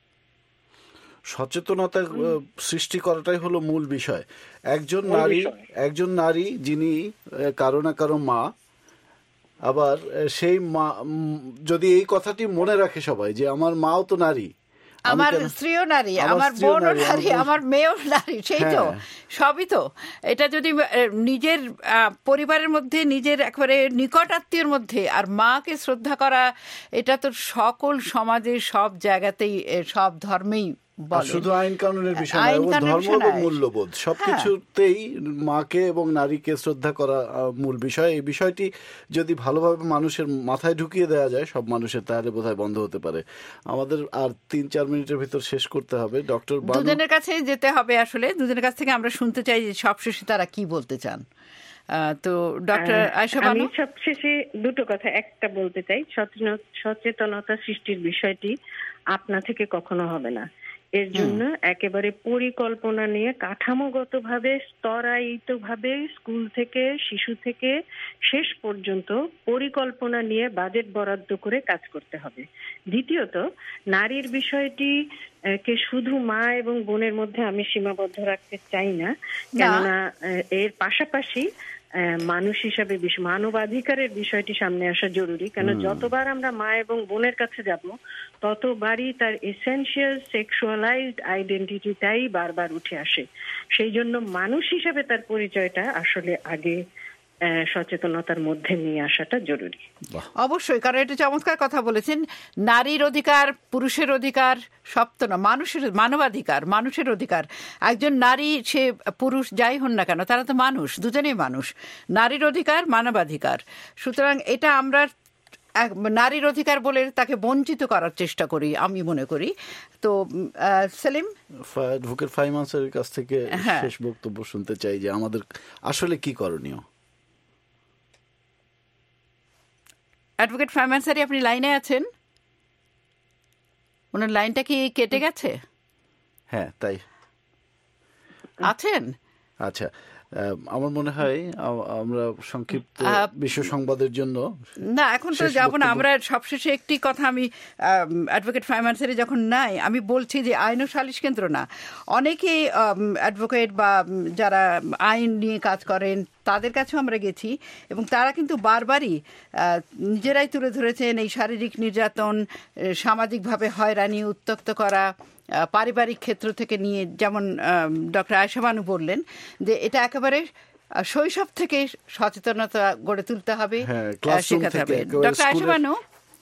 সচেতনতা সৃষ্টি করাটাই হলো মূল বিষয়। একজন নারী যিনি কারো না কারো মা, আবার সেই মা যদি এই কথাটি মনে রাখে সবাই যে আমার মাও তো নারী, আমার স্ত্রীও নারী, আমার বোনও নারী, আমার মেয়েও নারী, সেই তো সবই তো। এটা যদি নিজের পরিবারের মধ্যে, নিজের একেবারে নিকট আত্মীয়ের মধ্যে আর মাকে শ্রদ্ধা করা, এটা তো সকল সমাজে সব জায়গাতেই সব ধর্মেই শুধু আইন কানুনের বিষয় নয়, ধর্ম এবং মূল্যবোধ সবকিছুতেই মাকে এবং নারীকে শ্রদ্ধা করা মূল বিষয়। এই বিষয়টি যদি ভালোভাবে মানুষের মাথায় ঢুকিয়ে দেওয়া যায় সব মানুষের, তাহলে বোধহয় বন্ধ হতে পারে। আমাদের আর 3-4 মিনিটের ভিতর শেষ করতে হবে। ডক্টর দুজনের কাছে যেতে হবে, আসলে দুজনের কাছ থেকে আমরা শুনতে চাই যে সবশেষে তারা কি বলতে চান। তো ডক্টর আয়েশা বানু, আমি সবশেষে দুটো কথা একটা বলতে চাই। সচেতনতা সৃষ্টির বিষয়টি আপনা থেকে কখনো হবে না। এর জন্য একেবারে পরিকল্পনা নিয়ে কাঠামোগতভাবে, স্তরায়িতভাবে স্কুল থেকে, শিশু থেকে শেষ পর্যন্ত পরিকল্পনা নিয়ে বাজেট বরাদ্দ করে কাজ করতে হবে। দ্বিতীয়ত, নারীর বিষয়টি কে শুধু মা এবং বোনের মধ্যে আমি সীমাবদ্ধ রাখতে চাই না, কেননা এর পাশাপাশি মানুষ হিসাবে মানবাধিকারের বিষয়টি সামনে আসা জরুরি। কেন যতবার আমরা মা এবং বোনের কাছে যাব, ততবারই তার এসেনশিয়াল সেক্সুয়ালাইজড আইডেন্টিটিটাই বারবার উঠে আসে। সেই জন্য মানুষ হিসাবে তার পরিচয়টা আসলে আগে সচেতনতার মধ্যে নিয়ে আসাটা জরুরি। অবশ্যই, কারণ এটা চমৎকার কথা বলেছেন। নারীর অধিকার, পুরুষের অধিকার সব তো না, মানবাধিকার, মানুষের অধিকার। একজন নারী, সে পুরুষ যাই হন না কেন, তারা তো মানুষ, দুজনেই মানুষ। নারীর অধিকার, মানবাধিকার। সুতরাং এটা আমরা নারীর অধিকার বলে তাকে বঞ্চিত করার চেষ্টা করি, আমি মনে করি। তো সেলিম, অ্যাডভোকেট ফাহিম আনসারীর কাছ থেকে শেষ বক্তব্য শুনতে চাই যে আমাদের আসলে কি করণীয়। অ্যাডভোকেট ফাহিম আনসারী, আপনি লাইনে আছেন? ওনার লাইনটা কি কেটে গেছে? হ্যাঁ, তাই আছেন। আচ্ছা, আমার মনে হয় আমরা সংক্ষিপ্ত বিশ্ব সংবাদের জন্য না, এখন তো যাব না। আমরা সবশেষে একটি কথা, আমি অ্যাডভোকেট ফাহিম আনসারী যখন নাই, আমি বলছি যে আইন ও সালিশ কেন্দ্র না, অনেকেই অ্যাডভোকেট বা যারা আইন নিয়ে কাজ করেন তাদের কাছেও আমরা গেছি, এবং তারা কিন্তু বারবারই নিজেরাই তুলে ধরেছেন এই শারীরিক নির্যাতন, সামাজিকভাবে হয়রানি, উত্ত্যক্ত করা, পারিবারিক ক্ষেত্র থেকে নিয়ে, যেমন ডক্টর আয়েশা বানু বললেন যে এটা একেবারে শৈশব থেকে সচেতনতা গড়ে তুলতে হবে, শেখাতে হবে। ডক্টর আয়েশা বানু,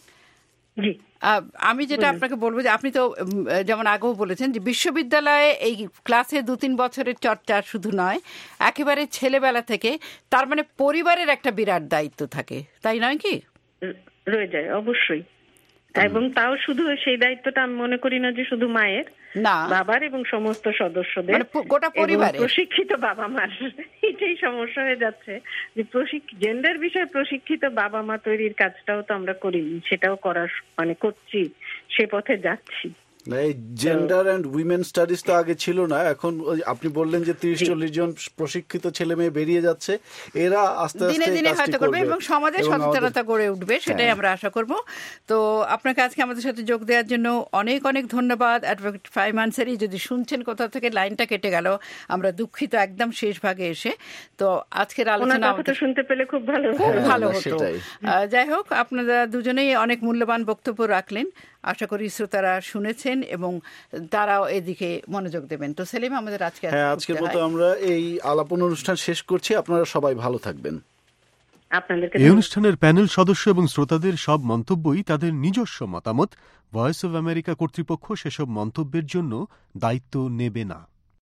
আমি যেটা আপনাকে বলবো যে আপনি তো যেমন আগেও বলেছেন যে বিশ্ববিদ্যালয়ে এই ক্লাসে 2-3 বছরের চর্চা শুধু নয়, একেবারে ছেলেবেলা থেকে, তার মানে পরিবারের একটা বিরাট দায়িত্ব থাকে, তাই নয় কি? রয়ে যায় অবশ্যই। এবং তাও শুধু সেই দায়িত্বটা আমি মনে করি না যে শুধু মায়ের, না, বাবার এবং সমস্ত সদস্যদের, গোটা পরিবারের, প্রশিক্ষিত বাবা মার। এটাই সমস্যা হয়ে যাচ্ছে যে জেন্ডার বিষয়ে প্রশিক্ষিত বাবা মা তৈরির কাজটাও তো আমরা করিনি, সেটাও করার করছি, সে পথে যাচ্ছি। এই জেন্ডার এন্ড উইমেন স্টাডিজ তো আগে ছিল না, এখন আপনি বললেন যে 30-40 জন প্রশিক্ষিত ছেলে মেয়ে বেরিয়ে যাচ্ছে, এরা আস্তে আস্তে দিনে দিনে হয়তো করবে এবং সমাজে সচেতনতা গড়ে উঠবে, সেটাই আমরা আশা করব। তো আপনাকে আজকে আমাদের সাথে যোগ দেওয়ার জন্য অনেক অনেক ধন্যবাদ অ্যাডভোকেট ফাহিম আনসারী। যদি শুনছেন কোথাও থেকে লাইনটা কেটে গেল, আমরা দুঃখিত, একদম শেষ ভাগে এসে। তো আজকের আলোচনা শুনতে পেলে খুব ভালো হতো। যাই হোক, আপনারা দুজনেই অনেক মূল্যবান বক্তব্য রাখলেন। আশা করি শ্রোতারা শুনেছেন এবং তারাও এদিকে মনোযোগ দেবেন। তো সেলিম, আমাদের আজকের মতো আমরা এই আলাপন অনুষ্ঠান শেষ করছি। আপনারা সবাই ভালো থাকবেন। এই অনুষ্ঠানের প্যানেল সদস্য এবং শ্রোতাদের সব মন্তব্যই তাদের নিজস্ব মতামত। ভয়েস অব আমেরিকা কর্তৃপক্ষ সেসব মন্তব্যের জন্য দায়িত্ব নেবে না।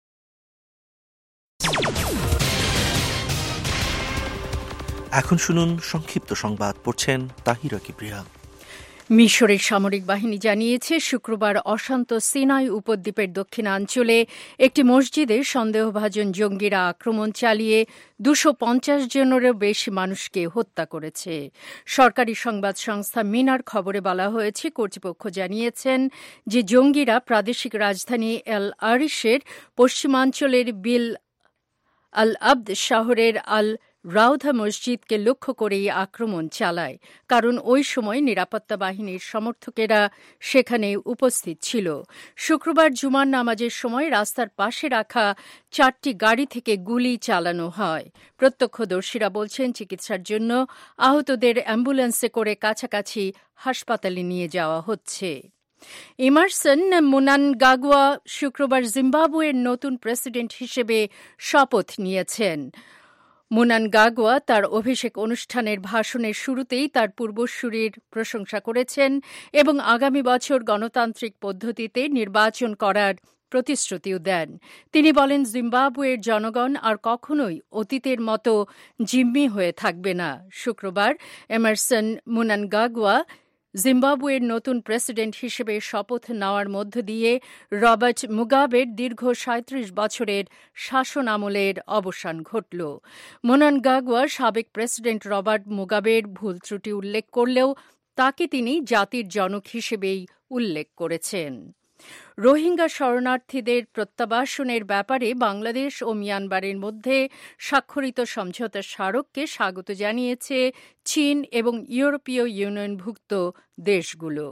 এখন শুনুন সংক্ষিপ্ত সংবাদ, পড়ছেন তাহিরা কিবরিয়া। মিশরের সামরিক বাহিনী জানিয়েছে শুক্রবার অশান্ত সিনাই উপদ্বীপের দক্ষিণাঞ্চলে একটি মসজিদে সন্দেহভাজন জঙ্গিরা আক্রমণ চালিয়ে 250 জনেরও বেশি মানুষকে হত্যা করেছে। সরকারি সংবাদ সংস্থা মিনার খবরে বলা হয়েছে, কর্তৃপক্ষ জানিয়েছেন যে জঙ্গিরা প্রাদেশিক রাজধানী এল আরিশের পশ্চিমাঞ্চলের বিল আল আবদ শহরের আল রাউধা মসজিদকে লক্ষ্য করেই আক্রমণ চালায়, কারণ ওই সময় নিরাপত্তা বাহিনীর সমর্থকেরা সেখানে উপস্থিত ছিল। শুক্রবার জুমার নামাজের সময় রাস্তার পাশে রাখা 4টি গাড়ি থেকে গুলি চালানো হয়। প্রত্যক্ষদর্শীরা বলছেন চিকিৎসার জন্য আহতদের অ্যাম্বুলেন্সে করে কাছাকাছি হাসপাতালে নিয়ে যাওয়া হচ্ছে। এমারসন মুনানগাগুয়া শুক্রবার জিম্বাবুয়ের নতুন প্রেসিডেন্ট হিসেবে শপথ নিয়েছেন। মুনানগাগুয়া তার অভিষেক অনুষ্ঠানের ভাষণের শুরুতেই তার পূর্বসূরির প্রশংসা করেছেন এবং আগামী বছর গণতান্ত্রিক পদ্ধতিতে নির্বাচন করার প্রতিশ্রুতিও দেন। তিনি বলেন, জিম্বাবুয়ের জনগণ আর কখনোই অতীতের মতো জিম্মি হয়ে থাকবে না। শুক্রবার এমারসন মুনানগাগুয়া জিম্বাবুয়ের নতুন প্রেসিডেন্ট হিসেবে শপথ নেওয়ার মধ্য দিয়ে রবার্ট মুগাবের দীর্ঘ 37 বছরের শাসন আমলের অবসান ঘটল। মুনানগাগুয়া সাবেক প্রেসিডেন্ট রবার্ট মুগাবের ভুল ত্রুটি উল্লেখ করলেও তাকে তিনি জাতির জনক হিসেবেই উল্লেখ করেছেন। রোহিঙ্গা শরণার্থীদের প্রত্যাবাসনের ব্যাপারে বাংলাদেশ ও মিয়ানমারের মধ্যে স্বাক্ষরিত সমঝোতা স্মারককে স্বাগত জানিয়েছে চীন এবং ইউরোপীয় ইউনিয়নভুক্ত দেশগুলো।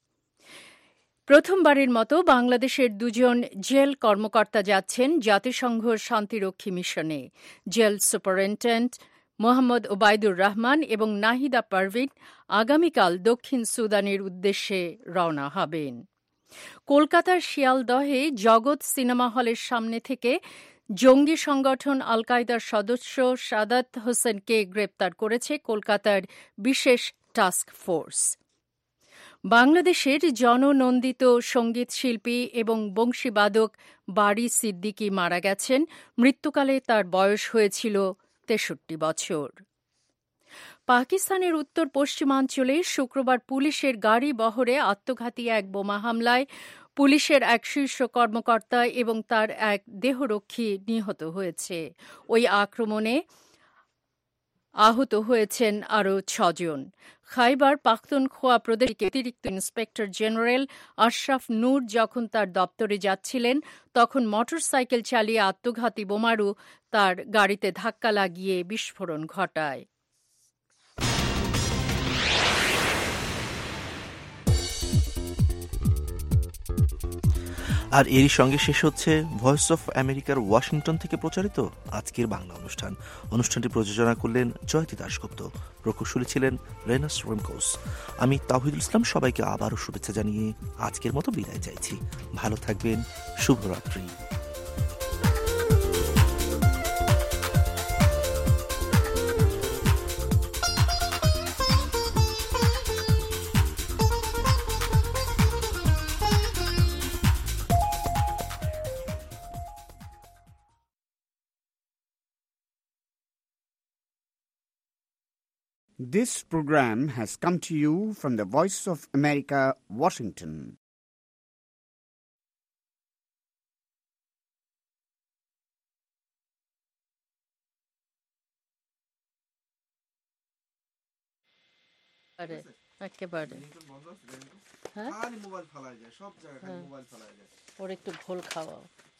প্রথমবারের মতো বাংলাদেশের 2 জন জেল কর্মকর্তা যাচ্ছেন জাতিসংঘ শান্তিরক্ষী মিশনে। জেল সুপারিনটেন্ডেন্ট মোহাম্মদ ওবায়দুর রহমান এবং নাহিদা পারভিন আগামীকাল দক্ষিণ সুদানের উদ্দেশ্যে রওনা হবেন। কলকাতার শিয়ালদহে জগৎ সিনেমা হলের সামনে থেকে জঙ্গি সংগঠন আল কায়দার সদস্য সাদাত হোসেনকে গ্রেপ্তার করেছে কলকাতার বিশেষ টাস্ক ফোর্স। বাংলাদেশের জননন্দিত সঙ্গীত শিল্পী এবং বংশীবাদক বারী সিদ্দিকী মারা গেছেন। মৃত্যুকালে তার বয়স হয়েছিল 63 বছর। পাকিস্তানের উত্তর পশ্চিমাঞ্চলে শুক্রবার পুলিশের গাড়ি বহরে আত্মঘাতী এক বোমা হামলায় পুলিশের এক শীর্ষ কর্মকর্তা এবং তার এক দেহরক্ষী নিহত হয়েছে। ওই আক্রমণে আহত হয়েছেন আরও 6 জন। খাইবার পাখতুনখোয়া প্রদেশের অতিরিক্ত ইন্সপেক্টর জেনারেল আশরাফ নূর যখন তার দপ্তরে যাচ্ছিলেন, তখন মোটরসাইকেল চালিয়ে আত্মঘাতী বোমারু তার গাড়িতে ধাক্কা লাগিয়ে বিস্ফোরণ ঘটায়। আর এরই সঙ্গে শেষ হচ্ছে ভয়েস অফ আমেরিকার ওয়াশিংটন থেকে প্রচারিত আজকের বাংলা অনুষ্ঠান। অনুষ্ঠানটি প্রযোজনা করলেন জয়তী দাশগুপ্ত, প্রকৌশলী ছিলেন রেনাস রেমকোস। আমি তাওহিদুল ইসলাম সবাইকে আবারও শুভেচ্ছা জানিয়ে আজকের মতো বিদায় চাইছি। ভালো থাকবেন, শুভরাত্রি। This program has come to you from the Voice of America, Washington. একেবারে ওর একটু ঘোল খাওয়াও।